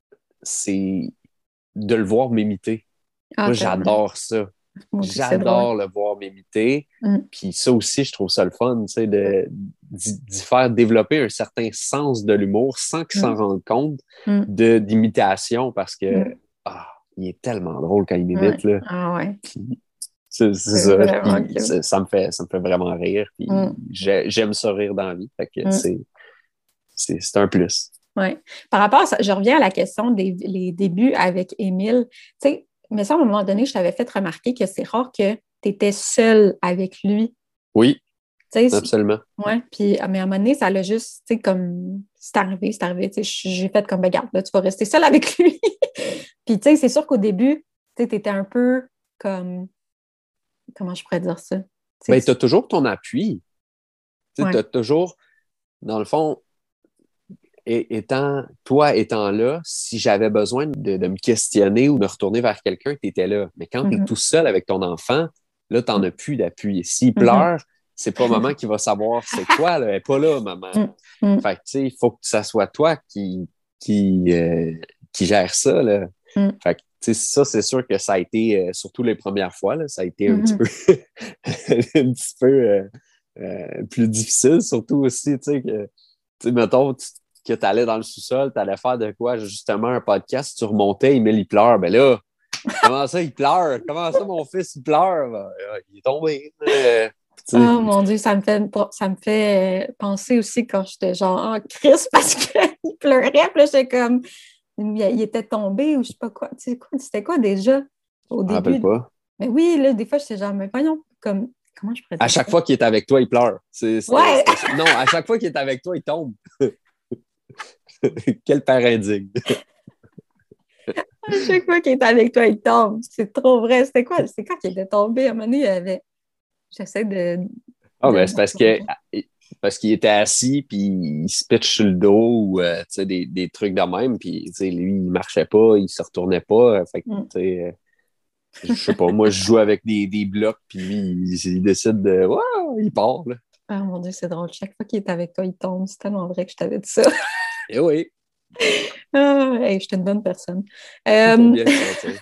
c'est de le voir m'imiter. Ah, moi, j'adore ça. Moi, j'adore le voir m'imiter. Mm. Puis ça aussi, je trouve ça le fun, tu sais, de, d'y, d'y faire développer un certain sens de l'humour sans qu'il mm. s'en rende compte mm. de, d'imitation parce que mm. ah, il est tellement drôle quand il m'imite. Ouais. Là. Ah ouais. Puis, c'est, c'est, c'est ça. Puis, ça. Ça me fait, ça me fait vraiment rire. Puis mm. j'aime ça rire dans la vie. Fait que mm. c'est, c'est, c'est un plus. Oui. Par rapport à ça, je reviens à la question des les débuts avec Émile. Tu sais, mais ça, à un moment donné, je t'avais fait remarquer que c'est rare que tu étais seule avec lui. Oui, t'sais, absolument. Oui, puis mais à un moment donné, ça l'a juste, tu sais, comme, c'est arrivé, c'est arrivé. Tu sais, j'ai fait comme, ben, regarde, là, tu vas rester seule avec lui. Puis, tu sais, c'est sûr qu'au début, tu sais, tu étais un peu comme, comment je pourrais dire ça? T'sais, ben, tu as toujours ton appui. Tu ouais. as toujours, dans le fond, Et étant, toi étant là, si j'avais besoin de, de me questionner ou de me retourner vers quelqu'un, tu étais là. Mais quand mm-hmm. tu es tout seul avec ton enfant, là, tu n'en as plus d'appui. S'il mm-hmm. pleure, c'est pas maman qui va savoir c'est quoi, là. Elle n'est pas là, maman. Mm-hmm. Fait que, tu sais, il faut que ça soit toi qui, qui, euh, qui gère ça, là. Mm. Fait que, tu sais, ça, c'est sûr que ça a été, euh, surtout les premières fois, là, ça a été un mm-hmm. petit peu, un petit peu euh, euh, plus difficile, surtout aussi, tu sais, que, tu sais, mettons, tu que tu allais dans le sous-sol, tu allais faire de quoi? Justement, un podcast, tu remontais, Émile, il pleure. Ben là, comment ça, il pleure? Comment ça, mon fils, il pleure? Ben, il est tombé. Euh, oh mon Dieu, ça me fait, ça me fait penser aussi quand j'étais genre en crise parce qu'il pleurait. Puis là, j'étais comme, il était tombé ou je sais pas quoi. Tu sais quoi, c'était quoi déjà au je début? Je me rappelle pas. Mais oui, là, des fois, j'étais genre, mais voyons, comme, comment je pourrais dire À chaque ça? fois qu'il est avec toi, il pleure. C'est, c'est, ouais. c'est, non, à chaque fois qu'il est avec toi, il tombe. Quel père indigne. À chaque fois qu'il est avec toi, il tombe. C'est trop vrai. C'était quoi? C'est quand qu'il était tombé? À un moment donné, il avait... J'essaie de... Ah, de... ben c'est parce que parce qu'il était assis, puis il se pitche sur le dos, ou euh, tu sais, des, des trucs de même, puis tu sais, lui, il marchait pas, il se retournait pas. Fait que, mm. tu sais, euh, je sais pas, moi, je joue avec des, des blocs, puis lui, il, il décide de... Waouh, il part, là. Ah, mon Dieu, c'est drôle. Chaque fois qu'il est avec toi, il tombe. C'est tellement vrai que je t'avais dit ça. Eh oui. Ah, hey, je suis une bonne personne. Euh... Bien sentir.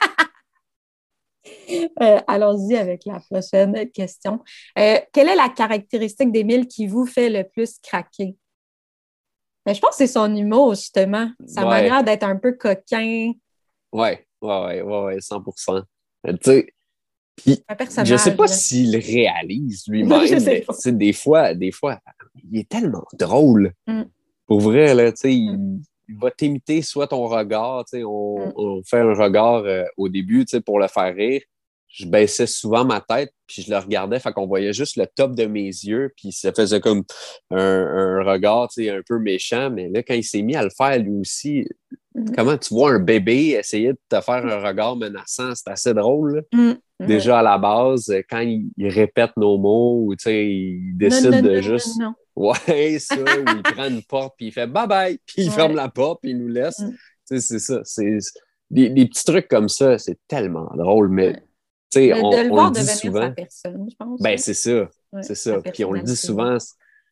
euh, allons-y avec la prochaine question. Euh, quelle est la caractéristique d'Émile qui vous fait le plus craquer? Ben, je pense que c'est son humour, justement. Sa ouais. manière d'être un peu coquin. Oui, oui, oui, ouais, cent pour cent. Tu sais, puis, je sais pas là. S'il réalise lui-même, mais des fois, des fois, il est tellement drôle. Mm. Pour vrai, là, tu sais, mm. il, il va t'imiter soit ton regard, tu sais, on, mm. on fait un regard euh, au début, tu sais, pour le faire rire. je baissais souvent ma tête, puis je le regardais, fait qu'on voyait juste le top de mes yeux, puis ça faisait comme un, un regard, tu sais, un peu méchant, mais là, quand il s'est mis à le faire lui aussi, Mm. comment tu vois un bébé essayer de te faire un regard menaçant, c'est assez drôle, là. Mm. Ouais. Déjà à la base, quand il, il répète nos mots, ou tu sais, il Non, décide non, de non, non, juste, non. ouais, ça, ou il prend une porte, puis il fait bye-bye, puis il ferme Ouais. la porte, puis il nous laisse. Mm. Tu sais, c'est ça, c'est des, des petits trucs comme ça, c'est tellement drôle, mais Ouais. tu sais, De, de on, le on le voir dit devenir sa souvent. personne, je pense. Ben, Là. c'est ça. Ouais. C'est Sa ça. Puis on le dit personnalité. souvent,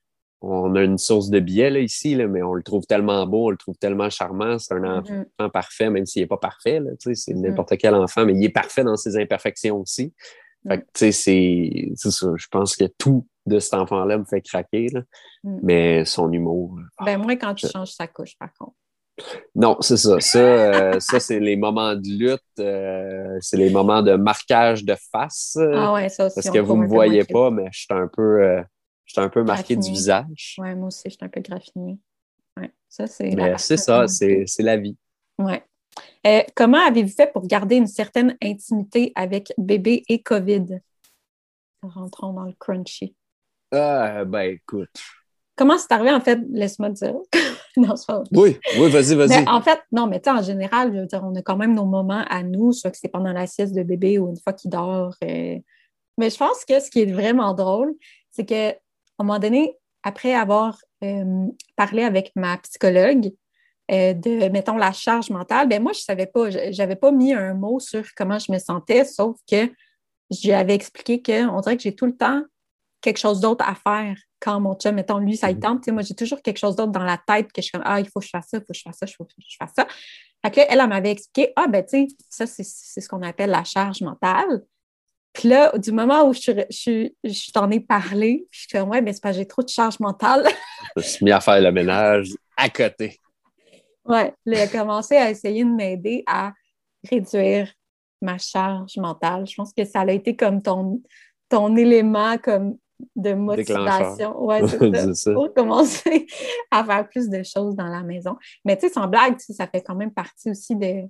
on a une source de biais là, ici, là, mais on le trouve tellement beau, on le trouve tellement charmant. C'est un Mm-hmm. enfant parfait, même s'il n'est pas parfait. Là, tu sais, c'est Mm-hmm. n'importe quel enfant, mais il est parfait dans ses imperfections aussi. Fait Mm. que, tu sais, c'est, c'est ça. Je pense que tout de cet enfant-là me fait craquer. Là. Mm. Mais son humour. Ben, moi, quand tu je- changes sa couche, par contre. Non, c'est ça. Ça, euh, ça c'est les moments de lutte. euh, c'est les moments de marquage de face. euh, Ah ouais, ça aussi, parce on que le vous trouve me un peu moins voyez cute. pas, mais je suis un peu, euh, je suis un peu marqué du Graffiné. visage. Ouais, moi aussi, je suis un peu graffinée. Ouais, ça, c'est la Mais partie c'est un peu ça, moins c'est, cute. c'est la vie. Ouais. Euh, comment avez-vous fait pour garder une certaine intimité avec bébé et COVID? Rentrons dans le crunchy. Ah, ben écoute. Comment c'est arrivé, en fait? Laisse-moi te dire. Non, c'est pas vrai. Oui, oui, vas-y, Mais vas-y. en fait, non, mais tu sais, en général, je veux dire, on a quand même nos moments à nous, soit que c'est pendant la sieste de bébé ou une fois qu'il dort. euh. Mais je pense que ce qui est vraiment drôle, c'est qu'à un moment donné, après avoir euh, parlé avec ma psychologue euh, de, mettons, la charge mentale, ben moi, je savais pas, je- j'avais pas mis un mot sur comment je me sentais, sauf que je lui avais expliqué qu'on dirait que j'ai tout le temps quelque chose d'autre à faire quand mon chum, mettons, lui, ça il Mhm. tente. Tu sais, moi, j'ai toujours quelque chose d'autre dans la tête que je suis comme, ah, il faut que je fasse ça, il faut que je fasse ça, il faut que je fasse ça. Fait que là, elle, elle m'avait expliqué, ah, ben, tu sais, ça, c'est, c'est ce qu'on appelle la charge mentale. Puis là, du moment où je, suis- je, suis- je t'en ai parlé, puis je suis comme, ouais, mais c'est parce que j'ai trop de charge mentale. Je me suis mis à faire le ménage à côté. Ouais, là, il a commencé à essayer de m'aider à réduire ma charge mentale. Je pense que ça a été comme ton, ton élément comme de Déclencheur. motivation. Ouais, c'est ça. C'est ça. Pour commencer à faire plus de choses dans la maison. Mais tu sais, sans blague, tu sais, ça fait quand même partie aussi de,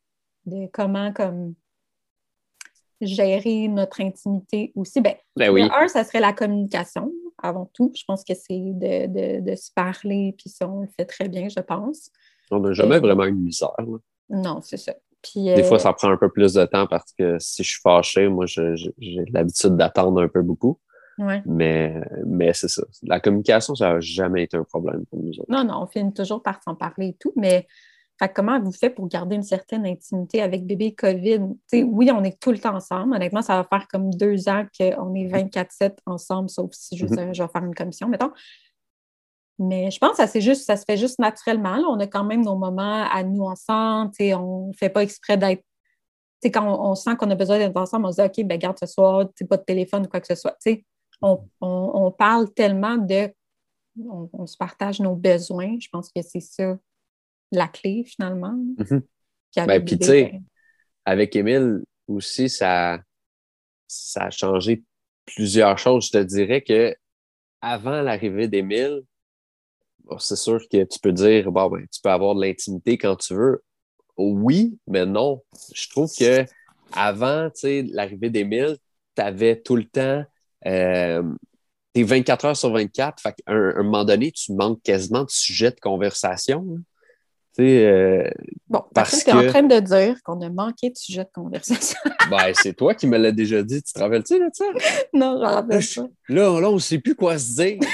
de comment comme gérer notre intimité aussi. Ben, Ben de oui. un, ça serait la communication avant tout. Je pense que c'est de, de, de se parler, puis ça, on le fait très bien, je pense. On n'a jamais Euh, vraiment eu de misère. Là. non, c'est ça. Puis, Des fois, euh, ça prend un peu plus de temps parce que si je suis fâché, moi, je- je- j'ai l'habitude d'attendre un peu beaucoup. ouais. Mais, mais c'est ça. La communication, ça n'a jamais été un problème pour nous autres. Non, non, on finit toujours par s'en parler et tout, mais fait, comment vous faites pour garder une certaine intimité avec bébé COVID? T'sais, oui, on est tout le temps ensemble. Honnêtement, ça va faire comme deux ans qu'on est vingt-quatre sept ensemble, sauf si je, veux Mhm. dire, je vais faire une commission, mettons. Mais je pense que ça, c'est juste, ça se fait juste naturellement. Là. On a quand même nos moments à nous ensemble. T'sais, on ne fait pas exprès d'être. T'sais, quand on, on sent qu'on a besoin d'être ensemble, on se dit OK, ben garde ce soir, pas de téléphone ou quoi que ce soit. T'sais, on, on, on parle tellement de. On, on se partage nos besoins. Je pense que c'est ça la clé finalement. Mhm. Puis Ben, avec puis, tu bébé, sais, ben, avec Émile aussi, ça, ça a changé plusieurs choses. Je te dirais que avant l'arrivée d'Émile, bon, c'est sûr que tu peux dire, bon, ben, tu peux avoir de l'intimité quand tu veux. Oui, mais non. Je trouve que avant, tu sais, l'arrivée d'Émile, tu avais tout le temps, euh, t'es vingt-quatre heures sur vingt-quatre. Fait qu'à un, un moment donné, tu manques quasiment de sujets de conversation. Hein. Tu sais, euh, bon, après, parce tu es en que, train de dire qu'on a manqué de sujet de conversation. ben, c'est toi qui me l'as déjà dit. Tu te rappelles-tu de ça? Non, je ne Là, rappelle je- pas. là, là, on ne sait plus quoi se dire.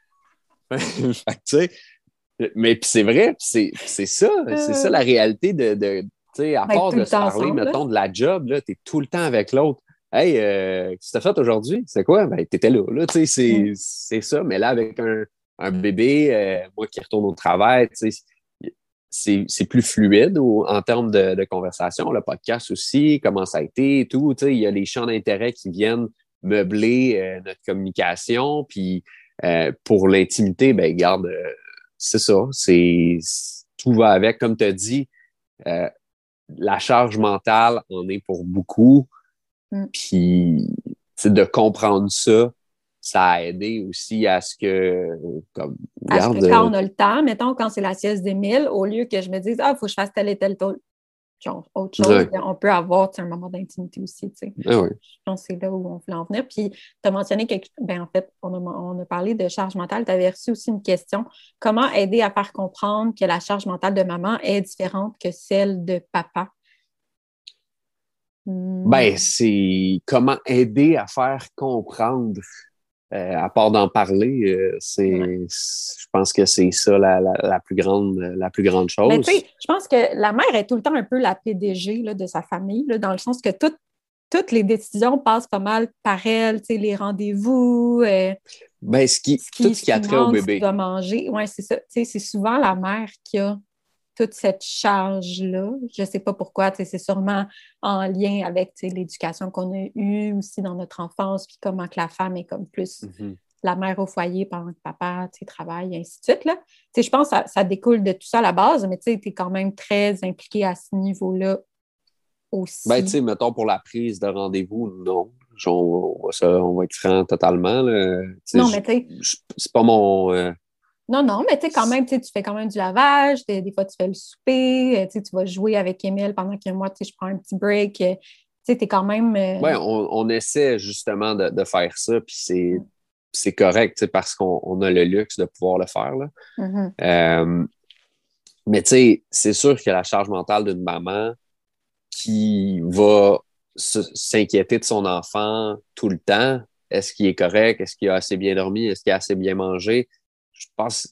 Fait que, tu sais, mais puis c'est vrai, puis c'est c'est ça, c'est ça la Euh, réalité de, de tu sais, à être part tout de le se temps parler, ensemble. Là. mettons, de la job, là, t'es tout le temps avec l'autre. Hey, euh, qu'est-ce que t'as fait aujourd'hui? C'est quoi? Ben, t'étais là, là, tu sais, c'est Mm. c'est ça. Mais là, avec un, un bébé, euh, moi qui retourne au travail, tu sais, c'est c'est plus fluide au- en termes de, de conversation. Le podcast aussi, comment ça a été et tout. Tu sais, il y a les champs d'intérêt qui viennent meubler euh, notre communication. Puis euh, pour l'intimité, ben garde, euh, c'est ça. C'est tout va avec, comme tu as dit, euh, la charge mentale en est pour beaucoup. Mm. Puis tu sais, de comprendre ça, ça a aidé aussi à ce que, comme, Parce que garde, quand euh, on a le temps, mettons, quand c'est la sieste d'Émile, au lieu que je me dise, ah, il faut que je fasse telle et telle, telle genre autre chose, Ouais. on peut avoir un moment d'intimité aussi, tu sais. Ah oui. Je pense que c'est là où on voulait en venir. Puis, tu as mentionné quelque ben en fait, on a, on a parlé de charge mentale. Tu avais reçu aussi une question. Comment aider à faire comprendre que la charge mentale de maman est différente que celle de papa? Ben, Hmm. c'est comment aider à faire comprendre, euh, à part d'en parler, euh, Ouais. c'est, je pense que c'est ça la, la, la plus grande, la plus grande Mais tu sais, chose. je pense que la mère est tout le temps un peu la P D G là, de sa famille, là, dans le sens que tout, toutes les décisions passent pas mal par elle, tu sais, les rendez-vous, euh, Ben, ce qui, ce tout qui, ce ce qui a qui trait au mange, ce qu'il bébé. doit manger. Oui, c'est ça. Tu sais, c'est souvent la mère qui a toute cette charge-là. Je ne sais pas pourquoi, tu sais, c'est sûrement en lien avec tu sais, l'éducation qu'on a eue aussi dans notre enfance, puis comment que la femme est comme plus Mhm. la mère au foyer pendant que papa tu sais, travaille, et ainsi de suite. Là. Tu sais, je pense que ça, ça découle de tout ça à la base, mais tu es quand même très impliqué à ce niveau-là Ben, tu aussi. sais, mettons pour la prise de rendez-vous, non. On, on va, ça, on va être franc totalement, là. Tu sais, Non, je- mais tu sais, je- c'est pas mon, euh, non, non, mais tu sais, quand même, tu sais, tu fais quand même du lavage, t'es- des fois tu fais le souper, euh, tu sais, tu vas jouer avec Émile pendant que moi, tu sais, je prends un petit break. euh, Tu sais, t'es quand même. ouais, euh, on, on essaie justement de, de faire ça, puis c'est, c'est correct, tu sais, parce qu'on on a le luxe de pouvoir le faire, là. mhm, Euh, mais tu sais, c'est sûr que la charge mentale d'une maman qui va se- s'inquiéter de son enfant tout le temps, est-ce qu'il est correct? Est-ce qu'il a assez bien dormi? Est-ce qu'il a assez bien mangé? Je pense,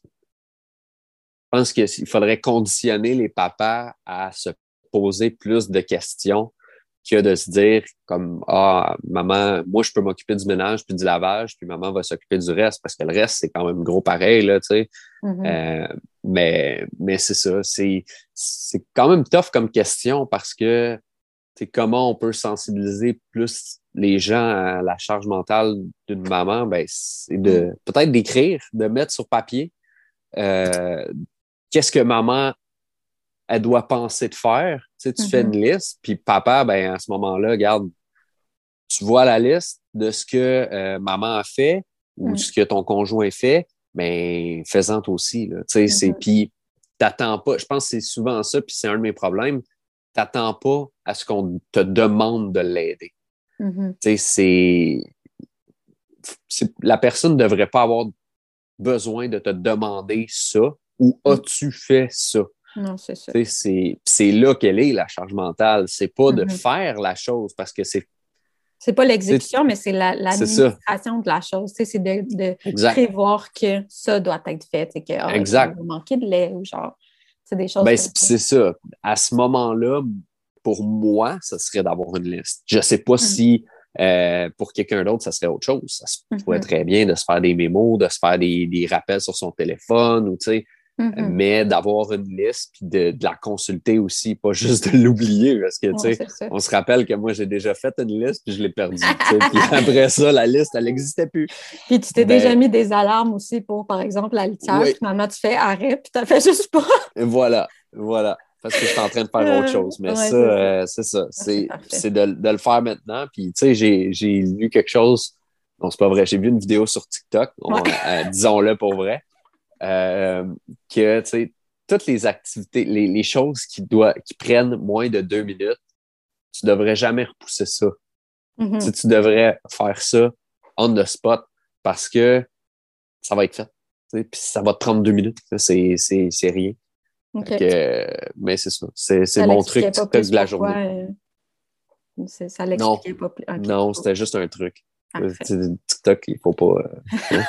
je pense qu'il faudrait conditionner les papas à se poser plus de questions que de se dire comme ah maman moi je peux m'occuper du ménage puis du lavage puis maman va s'occuper du reste parce que le reste c'est quand même gros pareil là tu sais. mhm, Euh, mais mais c'est ça c'est c'est quand même tough comme question parce que c'est comment on peut sensibiliser plus les gens à la charge mentale d'une maman ben c'est mhm, de peut-être d'écrire de mettre sur papier euh, qu'est-ce que maman elle doit penser de faire. Tu sais, tu fais mhm, une liste, puis papa, ben, à ce moment-là, regarde, tu vois la liste de ce que euh, maman a fait ou mhm, ce que ton conjoint fait, mais fais-en toi aussi. Là. Tu sais, c'est, mhm, puis t'attends pas, je pense que c'est souvent ça, puis c'est un de mes problèmes, t'attends pas à ce qu'on te demande de l'aider. mhm, Tu sais, c'est, c'est, la personne ne devrait pas avoir besoin de te demander ça ou mhm. as-tu fait ça? Non, c'est ça. Tu sais, c'est, c'est là qu'elle est, la charge mentale. C'est pas de Mhm. faire la chose parce que c'est, C'est pas c'est l'exécution, mais c'est la- c'est ça. l'administration de la chose. Tu sais, c'est de, de Exact. prévoir que ça doit être fait. C'est que, ah, il Exact. va manquer de lait ou genre, c'est des choses Ben, comme c'est ça. c'est ça. À ce moment-là, pour moi, ça serait d'avoir une liste. Je sais pas Mhm, si euh, pour quelqu'un d'autre, ça serait autre chose. Ça se pourrait mhm, très bien de se faire des mémos, de se faire des, des rappels sur son téléphone ou tu sais, mhm. mais d'avoir une liste puis de, de la consulter aussi, pas juste de l'oublier parce que tu Ouais, sais, c'est ça. on se rappelle que moi j'ai déjà fait une liste puis je l'ai perdue, tu sais, puis après ça la liste elle n'existait plus. Puis tu t'es déjà Ben mis des alarmes aussi pour, par exemple, la litière. oui, Finalement, tu fais arrêt, puis tu fait juste pas. voilà, voilà. Parce que je suis en train de faire autre Euh, chose. Mais ouais, ça, c'est ça. euh, c'est ça. Ah, c'est C'est, parfait. c'est de, de le faire maintenant. Puis, tu sais, j'ai, j'ai lu quelque chose. Non, c'est pas vrai. J'ai vu une vidéo sur TikTok, Ouais. on- euh, disons-le pour vrai, euh, que, tu sais, toutes les activités, les, les choses qui, doivent, qui prennent moins de deux minutes, tu devrais jamais repousser ça. Tu sais, Mhm. tu devrais faire ça on the spot parce que ça va être fait. Tu sais, puis ça va te prendre deux minutes. C'est, c'est, c'est rien. Fait que, OK. euh, mais c'est ça. C'est, c'est Ça mon l'expliquait truc pas TikTok plus de la pourquoi. journée. euh, c'est- ça Non, l'expliquait pas plus. OK. non, Cool. c'était juste un truc. Euh, Parfait. tu sais, TikTok, il faut pas. euh, hein.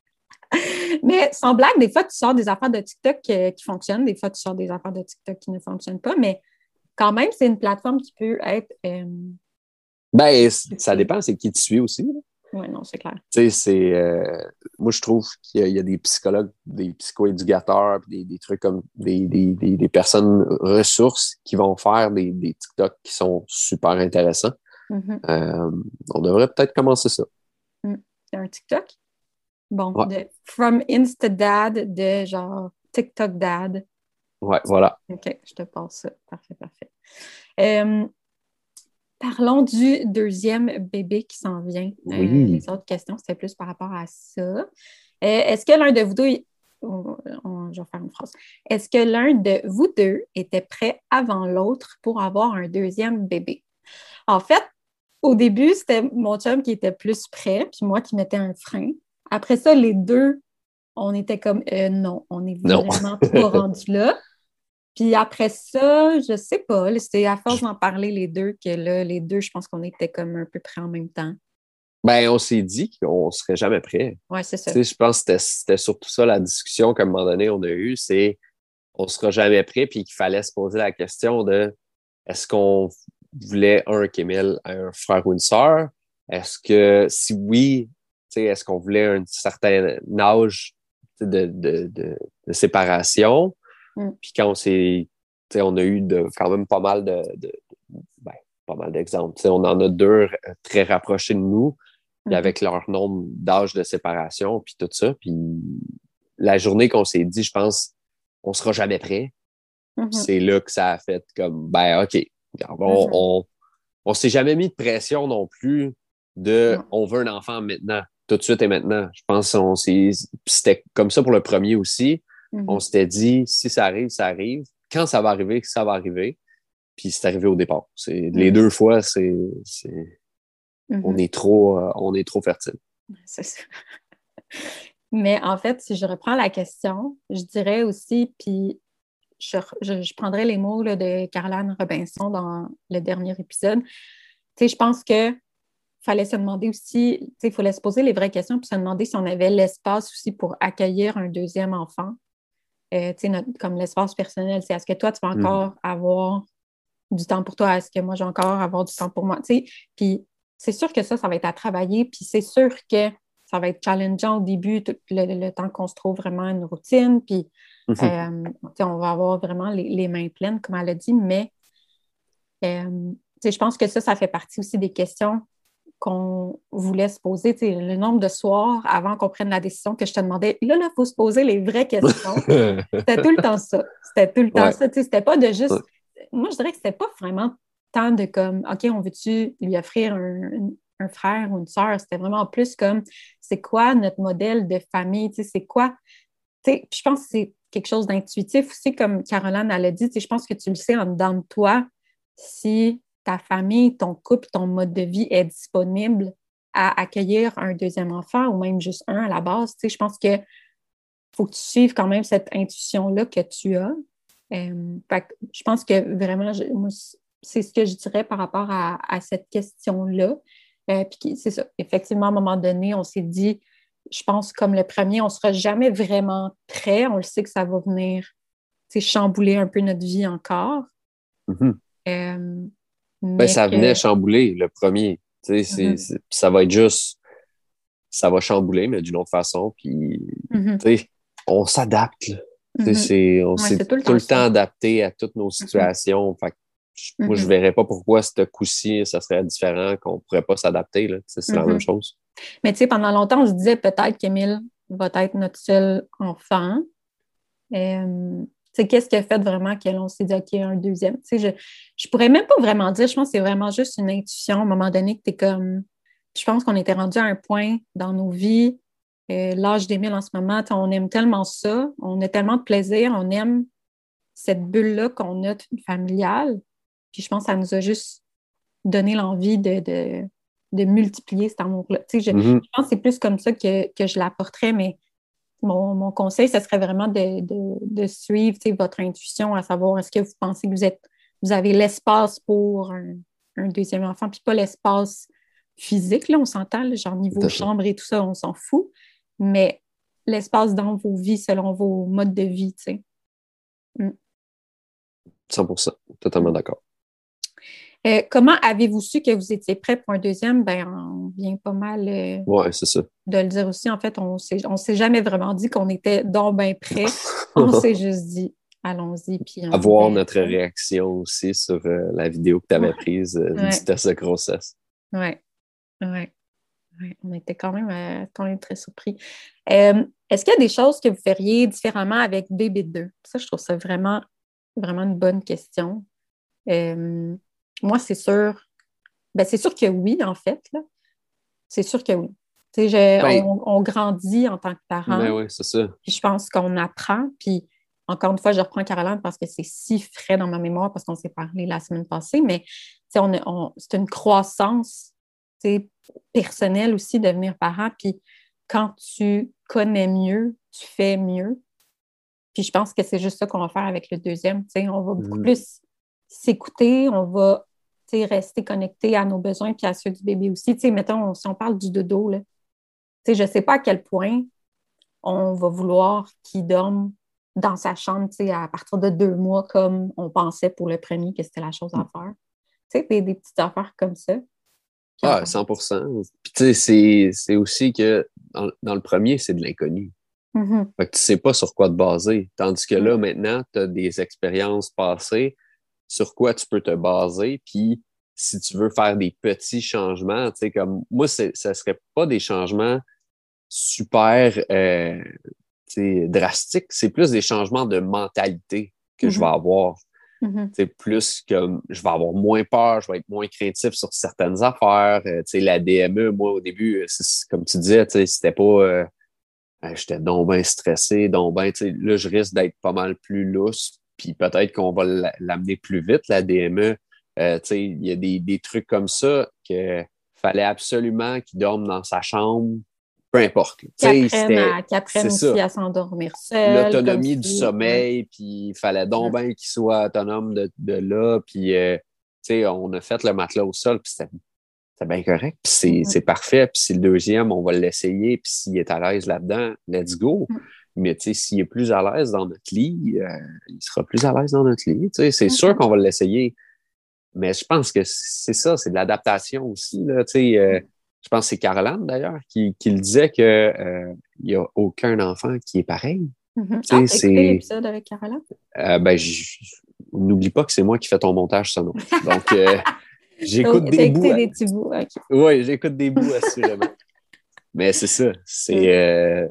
Mais sans blague, des fois, tu sors des affaires de TikTok euh, qui fonctionnent, des fois, tu sors des affaires de TikTok qui ne fonctionnent pas, mais quand même, c'est une plateforme qui peut être euh, Ben, c- ça utile. dépend, c'est qui tu suis aussi. Là. Oui, non, c'est clair. Tu sais, c'est. euh, moi, je trouve qu'il y a, il y a des psychologues, des psychoéducateurs, puis des, des trucs comme des, des, des, des personnes ressources qui vont faire des, des TikTok qui sont super intéressants. Mhm. Euh, on devrait peut-être commencer ça. Mm. Il y a un TikTok? Bon, Ouais, de From Insta Dad de genre TikTok Dad. ouais, voilà. OK, je te passe ça. Parfait, parfait. Euh, parlons du deuxième bébé qui s'en vient. Euh, Oui. les autres questions, c'était plus par rapport à ça. Euh, est-ce que l'un de vous deux on- on- je vais faire une phrase. Est-ce que l'un de vous deux était prêt avant l'autre pour avoir un deuxième bébé? En fait, au début, c'était mon chum qui était plus prêt, puis moi qui mettais un frein. Après ça, les deux, on était comme euh, non, on n'est Non. vraiment pas rendu là. Puis après ça, je sais pas, là, c'était à force d'en parler les deux que là, les deux, je pense qu'on était comme un peu près en même temps. Ben, on s'est dit qu'on serait jamais prêt. Ouais, c'est Tu ça. sais, je pense que c'était c'était surtout ça la discussion qu'à un moment donné, on a eue, c'est on sera jamais prêt, puis qu'il fallait se poser la question de est-ce qu'on voulait un Kémil, un frère ou une sœur? Est-ce que, si oui, tu sais, est-ce qu'on voulait un certain âge tu sais, de, de, de, de séparation? Mm. Puis quand on s'est, tu sais, on a eu de, quand même pas mal de, de ben, pas mal d'exemples. Tu sais, on en a deux très rapprochés de nous, puis Mhm. avec leur nombre d'âge de séparation, puis tout ça. Puis la journée qu'on s'est dit, je pense, on sera jamais prêt. Mhm. C'est là que ça a fait comme, ben, OK, regarde, on, Mhm. on, on s'est jamais mis de pression non plus de, Non. on veut un enfant maintenant, tout de suite et maintenant. Je pense qu'on s'est, c'était comme ça pour le premier aussi. On Mhm. s'était dit, si ça arrive, ça arrive. Quand ça va arriver, ça va arriver. Puis c'est arrivé au départ. C'est, les Mhm. deux fois, c'est, c'est, on Mhm. est trop, euh, on est trop fertile. C'est ça. Mais en fait, si je reprends la question, je dirais aussi, puis je, je, je prendrais les mots là, de Caroline Robinson dans le dernier épisode. Tu sais, je pense que fallait se demander aussi, tu sais, il fallait se poser les vraies questions puis se demander si on avait l'espace aussi pour accueillir un deuxième enfant. Euh, tu sais, notre- comme l'espace personnel, c'est est-ce que toi, tu vas Mhm. encore avoir du temps pour toi? Est-ce que moi, j'ai encore avoir du temps pour moi? Tu sais, puis c'est sûr que ça, ça va être à travailler, puis c'est sûr que ça va être challengeant au début, tout le, le temps qu'on se trouve vraiment une routine, puis Mhm. euh, tu sais, on va avoir vraiment les, les mains pleines, comme elle a dit, mais euh, tu sais, je pense que ça, ça fait partie aussi des questions qu'on voulait se poser, tu sais, le nombre de soirs avant qu'on prenne la décision que je te demandais, là, là, il faut se poser les vraies questions. C'était tout le temps ça. C'était tout le temps Ouais. ça. Tu sais, c'était pas de Ouais. juste. Moi, je dirais que c'était pas vraiment tant de comme, OK, on veut-tu lui offrir un, un frère ou une sœur? C'était vraiment plus comme, c'est quoi notre modèle de famille? Tu sais, c'est quoi? Tu sais, puis je pense que c'est quelque chose d'intuitif aussi, comme Caroline, elle a dit, tu sais, je pense que tu le sais en dedans de toi si ta famille, ton couple, ton mode de vie est disponible à accueillir un deuxième enfant ou même juste un à la base. Tu sais, je pense que faut que tu suives quand même cette intuition-là que tu as. Euh, fait que je pense que vraiment, je- moi, c'est ce que je dirais par rapport à, à cette question-là. Euh, puis c'est ça. Effectivement, à un moment donné, on s'est dit, je pense comme le premier, on ne sera jamais vraiment prêt. On le sait que ça va venir tu sais, chambouler un peu notre vie encore. Mhm. Euh, Ben, mais ça venait que. chambouler le premier. Tu sais, c'est, Mhm, c'est- ça va être juste, ça va chambouler, mais d'une autre façon. Puis, mhm, tu sais, on s'adapte, là. Tu sais, mhm. c'est, on Ouais, s'est c'est tout le tout temps le temps ça. adapté à toutes nos Mhm, situations. Fait que je- moi, je mhm, verrais pas pourquoi ce coup-ci, ça serait différent, qu'on pourrait pas s'adapter, là. Tu sais, c'est la même mhm. chose. Mais tu sais, pendant longtemps, on se disait peut-être qu'Émile va être notre seul enfant. Euh, tu sais, qu'est-ce qui a fait vraiment que l'on s'est dit, OK, un deuxième? Tu sais, je, je pourrais même pas vraiment dire, je pense que c'est vraiment juste une intuition à un moment donné que tu es comme. Je pense qu'on était rendu à un point dans nos vies, euh, l'âge d'Émile en ce moment, tu sais, on aime tellement ça, on a tellement de plaisir, on aime cette bulle-là qu'on a familiale. Puis je pense que ça nous a juste donné l'envie de, de, de multiplier cet amour-là. Tu sais, je, Mhm. je pense que c'est plus comme ça que, que je l'apporterais, mais mon, mon conseil, ce serait vraiment de, de, de suivre tu sais, votre intuition, à savoir est-ce que vous pensez que vous êtes vous avez l'espace pour un, un deuxième enfant, puis pas l'espace physique, là, on s'entend, là, genre Tout niveau à fait. chambre et tout ça, on s'en fout, mais l'espace dans vos vies selon vos modes de vie, tu sais. Mm. cent pour cent. Totalement Mm. d'accord. Euh, comment avez-vous su que vous étiez prêt pour un deuxième? Ben, on vient pas mal euh, Ouais, c'est ça. de le dire aussi. En fait, on s'est, on s'est jamais vraiment dit qu'on était donc bien prêt. On s'est juste dit, allons-y, puis on Avoir notre verra. réaction aussi sur euh, la vidéo que tu avais Ouais, prise euh, du ouais, test de grossesse. ouais, ouais, ouais. On était quand même, euh, quand même très surpris. Euh, est-ce qu'il y a des choses que vous feriez différemment avec bébé deux? Ça, je trouve ça vraiment, vraiment une bonne question. Euh, moi, c'est sûr, ben, c'est sûr que oui, en fait, là. C'est sûr que oui. Tu sais, je- Ben, on, on grandit en tant que parent, ben oui, c'est ça. puis je pense qu'on apprend, puis encore une fois, je reprends Caroline parce que c'est si frais dans ma mémoire parce qu'on s'est parlé la semaine passée, mais tu sais, on, est- on- c'est une croissance, tu sais, personnelle aussi de devenir parent, puis quand tu connais mieux, tu fais mieux. Puis je pense que c'est juste ça qu'on va faire avec le deuxième. Tu sais, on va beaucoup Mhm. plus s'écouter, on va tu sais, rester connecté à nos besoins puis à ceux du bébé aussi. Tu sais, mettons, si on parle du dodo, là, tu sais, je ne sais pas à quel point on va vouloir qu'il dorme dans sa chambre, tu sais, à partir de deux mois, comme on pensait pour le premier que c'était la chose à faire. Tu sais, des, des petites affaires comme ça. Puis Ah, encore. cent pour cent. Puis tu sais, c'est, c'est aussi que dans, dans le premier, c'est de l'inconnu. Mhm. Fait que tu sais pas sur quoi te baser. Tandis que là, Mhm. maintenant, tu as des expériences passées sur quoi tu peux te baser. Puis si tu veux faire des petits changements, tu sais, comme moi, c'est, ça serait pas des changements super euh, tu sais, drastiques. C'est plus des changements de mentalité que je vais Mhm. avoir. Mhm. C'est plus que je vais avoir moins peur, je vais être moins craintif sur certaines affaires. Euh, tu sais, la D M E, moi, au début, c'est, c'est- comme tu disais, tu sais, c'était pas... euh, euh, j'étais donc bien stressé, donc ben, tu sais, là, je risque d'être pas mal plus lousse, puis peut-être qu'on va la- l'amener plus vite, la D M E. Euh, tu sais, il y a des, des trucs comme ça que fallait absolument qu'il dorme dans sa chambre, peu importe. Tu Qu'ils sais, apprennent, c'était... à, qu'ils C'est apprennent aussi ça, à s'endormir seul, comme l'autonomie du si. Ouais. sommeil, puis il fallait donc Mhm. bien qu'il soit autonome de, de là, puis euh, tu sais, on a fait le matelas au sol, puis c'était c'était bien correct, puis c'est Mhm. c'est parfait, puis si le deuxième, on va l'essayer, puis s'il est à l'aise là-dedans, let's go. Mhm. Mais tu sais, s'il est plus à l'aise dans notre lit, euh, il sera plus à l'aise dans notre lit. Tu sais, c'est sûr Mhm. qu'on va l'essayer, mais je pense que c'est ça, c'est de l'adaptation aussi, là. Tu sais, euh, je pense que c'est Caroline, d'ailleurs, qui, qui le disait que euh, il y a aucun enfant qui est pareil. Mhm. Ah, Tu sais, t'as écouté c'est... l'épisode avec Caroline? euh, ben, j- n'oublie pas que c'est moi qui fais ton montage sonore. Donc, euh, Donc, j'écoute t'as des bouts. écouté des petits bouts. OK. Oui, j'écoute des bouts assurément. Mais c'est ça. C'est Mhm. euh,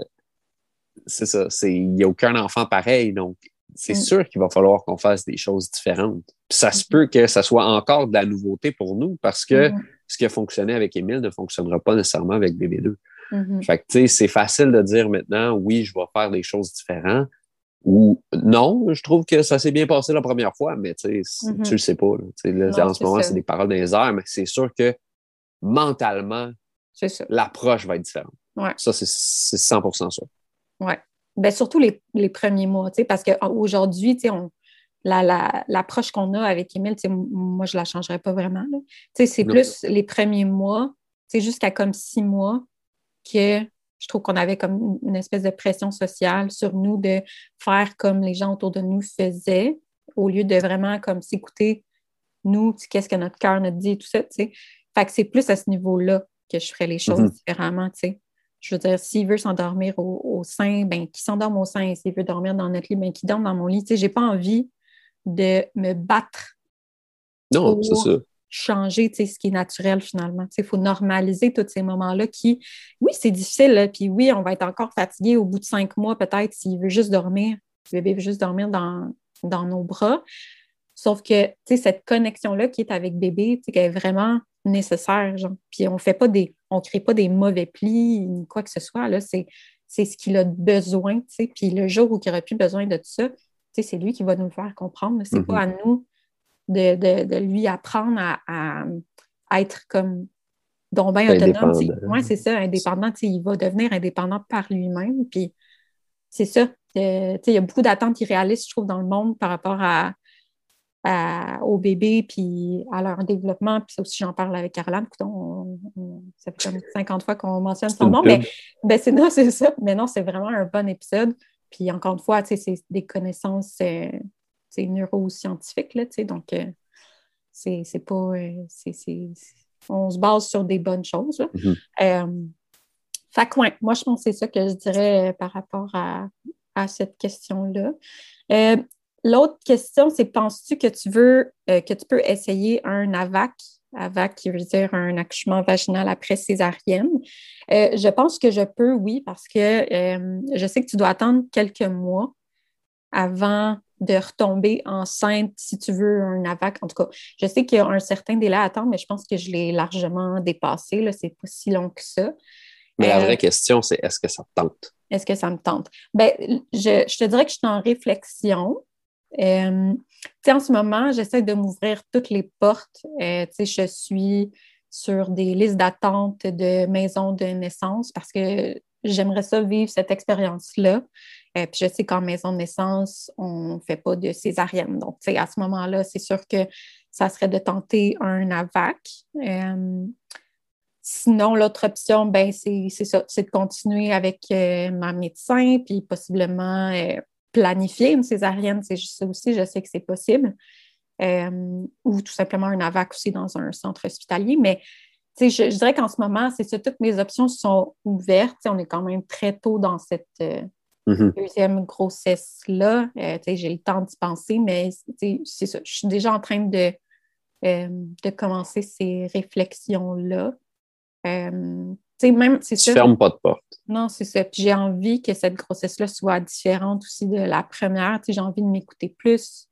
c'est ça. C'est, il n'y a aucun enfant pareil. Donc, c'est Mhm. sûr qu'il va falloir qu'on fasse des choses différentes. Puis ça se peut que ça soit encore de la nouveauté pour nous parce que Mhm. ce qui a fonctionné avec Émile ne fonctionnera pas nécessairement avec bébé deux. Mhm. Fait que, tu sais, c'est facile de dire maintenant, oui, je vais faire des choses différentes. Ou non, je trouve que ça s'est bien passé la première fois, mais tu sais, tu Mhm. le sais pas. Là. Tu sais, là, Non, en ce c'est moment, ça. c'est des paroles dans les airs, mais c'est sûr que mentalement, C'est ça. l'approche va être différente. Ouais. Ça, c'est c'est cent pour cent sûr. Ouais. Ben, surtout les, les premiers mois, tu sais, parce qu'aujourd'hui, tu sais, on, la, la, l'approche qu'on a avec Émile, tu sais, m- moi, je la changerais pas vraiment, là. Tu sais, c'est Non. plus les premiers mois, tu sais, jusqu'à comme six mois, que je trouve qu'on avait comme une espèce de pression sociale sur nous de faire comme les gens autour de nous faisaient, au lieu de vraiment comme s'écouter, nous, tu sais, qu'est-ce que notre cœur nous dit et tout ça, tu sais. Fait que c'est plus à ce niveau-là que je ferais les choses Mhm. différemment, tu sais. Je veux dire, s'il veut s'endormir au, au sein, ben qu'il s'endorme au sein. S'il veut dormir dans notre lit, ben qu'il dorme dans mon lit. Tu sais, j'ai pas envie de me battre Non, c'est ça. pour changer, tu sais, ce qui est naturel finalement. Tu sais, il faut normaliser tous ces moments-là qui, oui, c'est difficile, là, puis oui, on va être encore fatigué au bout de cinq mois peut-être s'il veut juste dormir. Le bébé veut juste dormir dans, dans nos bras. Sauf que, tu sais, cette connexion-là qui est avec bébé, tu sais, qu'elle est vraiment nécessaire, genre. Puis on fait pas des, on crée pas des mauvais plis ou quoi que ce soit, là. C'est, c'est ce qu'il a besoin, tu sais. Puis le jour où il n'aura plus besoin de tout ça, tu sais, c'est lui qui va nous le faire comprendre. C'est pas Mhm. à nous de, de, de lui apprendre à, à, à être comme donc bien autonome. Tu sais. Indépendant. Ouais, c'est ça, indépendant. Tu sais, il va devenir indépendant par lui-même. Puis c'est ça. Euh, tu sais, il y a beaucoup d'attentes irréalistes, je trouve, dans le monde par rapport à à- aux bébés puis à leur développement. Puis ça aussi, j'en parle avec Caroline. Écoute, on- on- ça fait comme cinquante fois qu'on mentionne C'est son une nom, mais pub. ben, c'est non, c'est ça. Mais non, c'est vraiment un bon épisode. Puis encore une fois, tu sais, c'est des connaissances euh, tu sais, neuroscientifiques, là, tu sais, donc euh, c'est c'est pas... euh, c'est, c'est- c'est- on se base sur des bonnes choses, là. Mhm. Euh, fait que, ouais, moi, je pense que c'est ça que je dirais euh, par rapport à, à cette question-là. Euh, L'autre question, c'est penses-tu que tu veux, euh, que tu peux essayer un AVAC? AVAC, qui veut dire un accouchement vaginal après césarienne. Euh, je pense que je peux, oui, parce que euh, je sais que tu dois attendre quelques mois avant de retomber enceinte si tu veux un AVAC. En tout cas, je sais qu'il y a un certain délai à attendre, mais je pense que je l'ai largement dépassé. Là, c'est pas si long que ça. Mais la Euh, vraie question, c'est est-ce que ça te tente? Est-ce que ça me tente? Ben, je, je te dirais que je suis en réflexion. Euh, tu sais, en ce moment, j'essaie de m'ouvrir toutes les portes. Euh, tu sais, je suis sur des listes d'attente de maisons de naissance parce que j'aimerais ça vivre cette expérience-là. Euh, puis je sais qu'en maison de naissance, on ne fait pas de césarienne. Donc, tu sais, à ce moment-là, c'est sûr que ça serait de tenter un AVAC. Euh, Sinon, l'autre option, ben, c'est, c'est ça, c'est de continuer avec euh, ma médecin, puis possiblement euh, planifier une césarienne. C'est juste ça aussi, je sais que c'est possible. Euh, ou tout simplement un AVAC aussi dans un centre hospitalier. Mais je, je dirais qu'en ce moment, c'est ça, toutes mes options sont ouvertes. T'sais, on est quand même très tôt dans cette euh, Mm-hmm. deuxième grossesse-là. Euh, j'ai le temps d'y penser, mais c'est ça. Je suis déjà en train de, euh, de commencer ces réflexions-là. Euh, même, c'est Tu ça. fermes pas de porte. Non, c'est ça. Puis j'ai envie que cette grossesse-là soit différente aussi de la première. J'ai envie de m'écouter plus.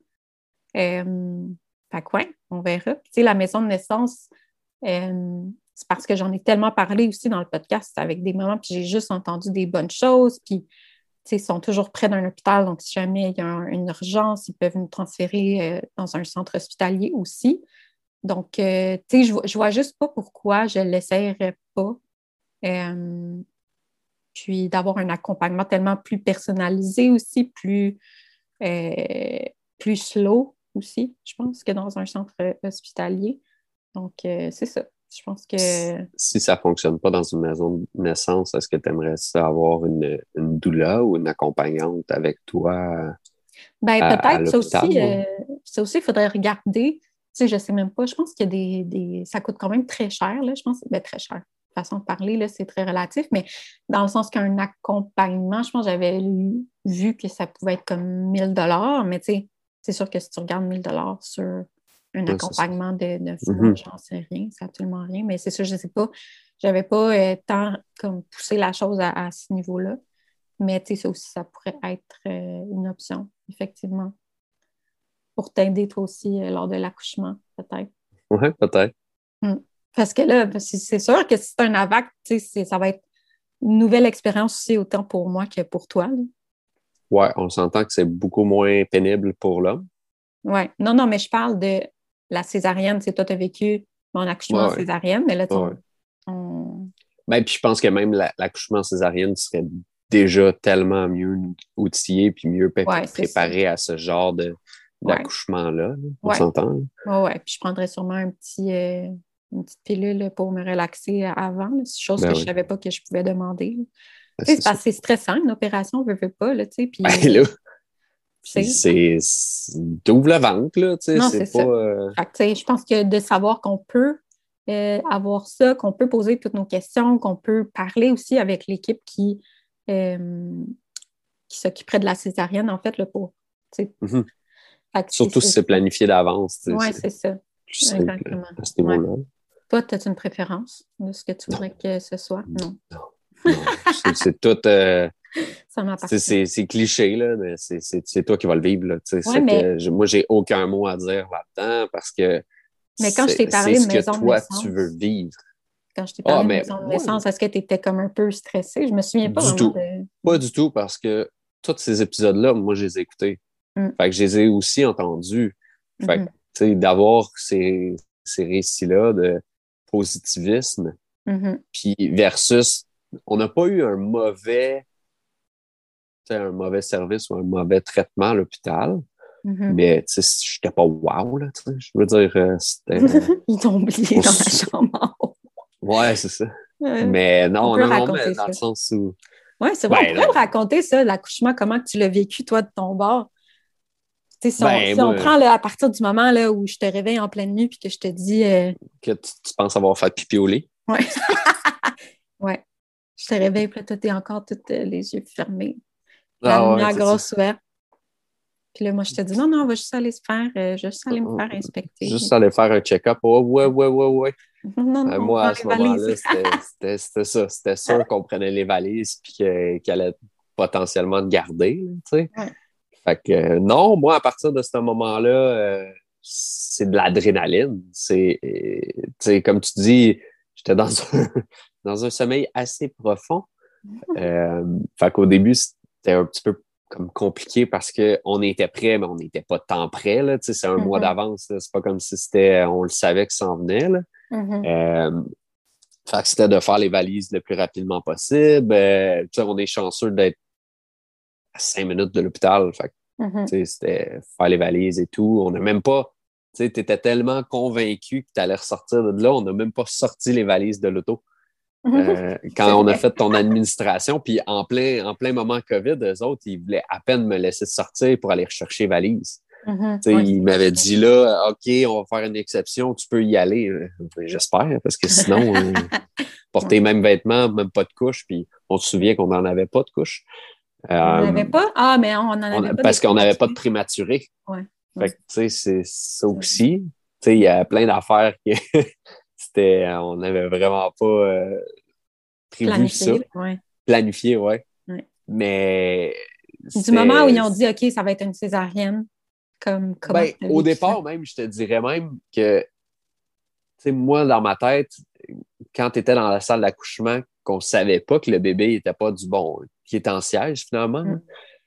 Euh, fait que ouais, on verra. Puis, la maison de naissance, euh, c'est parce que j'en ai tellement parlé aussi dans le podcast avec des moments, puis j'ai juste entendu des bonnes choses. Puis, ils sont toujours près d'un hôpital, donc si jamais il y a un, une urgence, ils peuvent nous transférer euh, dans un centre hospitalier aussi. Donc, euh, tu sais, je, je vois juste pas pourquoi je ne l'essayerais pas. Euh, puis d'avoir un accompagnement tellement plus personnalisé aussi, plus, euh, plus slow aussi, je pense, que dans un centre hospitalier. Donc, euh, c'est ça. Je pense que... Si ça ne fonctionne pas dans une maison de naissance, est-ce que tu aimerais ça avoir une, une doula ou une accompagnante avec toi Ben, à, à peut-être, ça l'hôpital? aussi, euh, ça aussi, il faudrait regarder. Tu sais, je ne sais même pas. Je pense qu'il y a des, des... Ça coûte quand même très cher, là. Je pense ben, très cher. Façon de parler, là, c'est très relatif, mais dans le sens qu'un accompagnement, je pense que j'avais vu que ça pouvait être comme mille dollars, mais tu sais, c'est sûr que si tu regardes mille dollars sur un Ouais, accompagnement de neuf mois, mm-hmm. j'en sais rien, c'est absolument rien, mais c'est sûr, je ne sais pas, j'avais pas euh, tant comme poussé la chose à, à ce niveau-là, mais tu sais, ça aussi, ça pourrait être euh, une option, effectivement, pour t'aider toi aussi euh, lors de l'accouchement, peut-être. Oui, peut-être. Mm. Parce que là, c'est sûr que si c'est un AVAC, ça va être une nouvelle expérience aussi, autant pour moi que pour toi. Oui, on s'entend que c'est beaucoup moins pénible pour l'homme. Oui. Non, non, mais je parle de la césarienne. Tu sais, toi, tu as vécu mon accouchement en Ouais, césarienne, mais là, ton. ouais. ton... Ben, puis je pense que même la, l'accouchement césarienne serait déjà tellement mieux outillé puis mieux p- Ouais, préparé à ce genre de, ouais. d'accouchement-là. Là. On Ouais. s'entend? Ouais, ouais. Puis je prendrais sûrement un petit, euh, une petite pilule pour me relaxer avant, là, chose Ben que oui. je ne savais pas que je pouvais demander. Ben, Tu sais, c'est c'est parce ça. que c'est stressant, une opération, on ne veut pas, là, tu sais, puis... Ben là, C'est... c'est, c'est... T'ouvres le ventre, là, tu sais, Non, c'est c'est pas... ça. euh, Fait que, tu sais, je pense que de savoir qu'on peut euh, avoir ça, qu'on peut poser toutes nos questions, qu'on peut parler aussi avec l'équipe qui, euh, qui s'occuperait de la césarienne, en fait, là, pour, tu sais. mhm. Fait que c'est, Surtout si c'est c'est ça. planifié d'avance, tu sais, Ouais, c'est c'est ça. plus simple Exactement. à ce Ouais. niveau-là. Toi, as-tu une préférence de ce que tu Non, voudrais que ce soit? Non. non, non. C'est, c'est tout... euh, Ça C'est, m'appartient. c'est, c'est cliché, là, mais c'est, c'est, c'est toi qui vas le vivre. Là, tu sais, Ouais, c'est mais, que je- moi, j'ai aucun mot à dire là-dedans parce que mais quand je c'est, t'ai c'est parlé de ce que maison de toi, tu veux naissance, vivre. quand je t'ai Ah, parlé de mais maison de moi, naissance, est-ce que tu étais comme un peu stressée? Je me souviens pas du vraiment tout. de. Pas du tout parce que tous ces épisodes-là, moi, je les ai écoutés. Mm. Fait que je les ai aussi entendus. Fait que, Mm-hmm. tu sais, d'avoir ces, ces récits-là de positivisme, Mm-hmm. puis versus, on n'a pas eu un mauvais, tu sais, un mauvais service ou un mauvais traitement à l'hôpital. Mm-hmm. Mais, tu sais, j'étais pas wow, là, tu sais. Je veux dire, euh, c'était... euh, Ils t'ont oublié pour dans la s- chambre en haut. Ouais, c'est ça. Euh, Mais on non, peut non, non, mais raconter dans ça. le sens où... Oui, c'est vrai, on Ben pourrait le non. raconter, ça, l'accouchement, comment tu l'as vécu, toi, de ton bord. Tu sais, si on, Ben si on moi, prend là, à partir du moment là, où je te réveille en pleine nuit puis que je te dis euh, que tu, tu penses avoir fait pipi au lit. ouais, ouais. Je te réveille, puis là, toi, t'es encore tous euh, les yeux fermés. La Ah ouais, lumière c'est ça. grosse ouverte. Puis là, moi, je te dis non, non, on va juste aller se faire, euh, je vais juste aller me faire inspecter. Juste aller faire un check-up. Ouais, ouais, ouais, ouais, ouais. Non, non, Euh, on moi, prend à les ce valises. moment-là, c'était, c'était, c'était ça. C'était sûr qu'on prenait les valises puis que- qu'elle allait potentiellement te garder, là, tu sais. Ouais. Fait que euh, non, moi, à partir de ce moment-là, euh, c'est de l'adrénaline. C'est, euh, tu sais, comme tu dis, j'étais dans un, dans un sommeil assez profond. Euh, fait qu'au début, c'était un petit peu comme compliqué parce qu'on était prêt, mais on n'était pas tant prêt. Là. Tu sais, c'est un mm-hmm. mois d'avance. Là. C'est pas comme si c'était on le savait que ça s'en venait. Là. Mm-hmm. Euh, fait que c'était de faire les valises le plus rapidement possible. Euh, tu sais, on est chanceux d'être à cinq minutes de l'hôpital. Fait que, mm-hmm. tu sais, c'était faire les valises et tout. On n'a même pas... Tu sais, t'étais tellement convaincu que tu allais ressortir de là, on n'a même pas sorti les valises de l'auto. Euh, quand on a fait ton administration, puis en plein, en plein moment COVID, eux autres, ils voulaient à peine me laisser sortir pour aller rechercher valises. Mm-hmm. Ouais, ils m'avaient dit là, OK, on va faire une exception, tu peux y aller. J'espère, parce que sinon, euh, porter les mêmes vêtements, même pas de couche, puis on se souvient qu'on n'en avait pas de couche. Euh, on n'en avait pas? Ah, mais on n'en avait on, pas. Parce qu'on n'avait pas de prématuré. Ouais. Fait que, tu sais, c'est ça aussi. Tu sais, il y a plein d'affaires que c'était, on n'avait vraiment pas euh, prévu planifié, ça. Ouais. Planifié, ouais. ouais. Mais. Du moment où ils ont dit, OK, ça va être une césarienne, comme comment ben, au départ, ça? Même, je te dirais même que, tu sais, moi, dans ma tête, quand tu étais dans la salle d'accouchement, qu'on savait pas que le bébé n'était pas du bon, qui était en siège, finalement. Mm.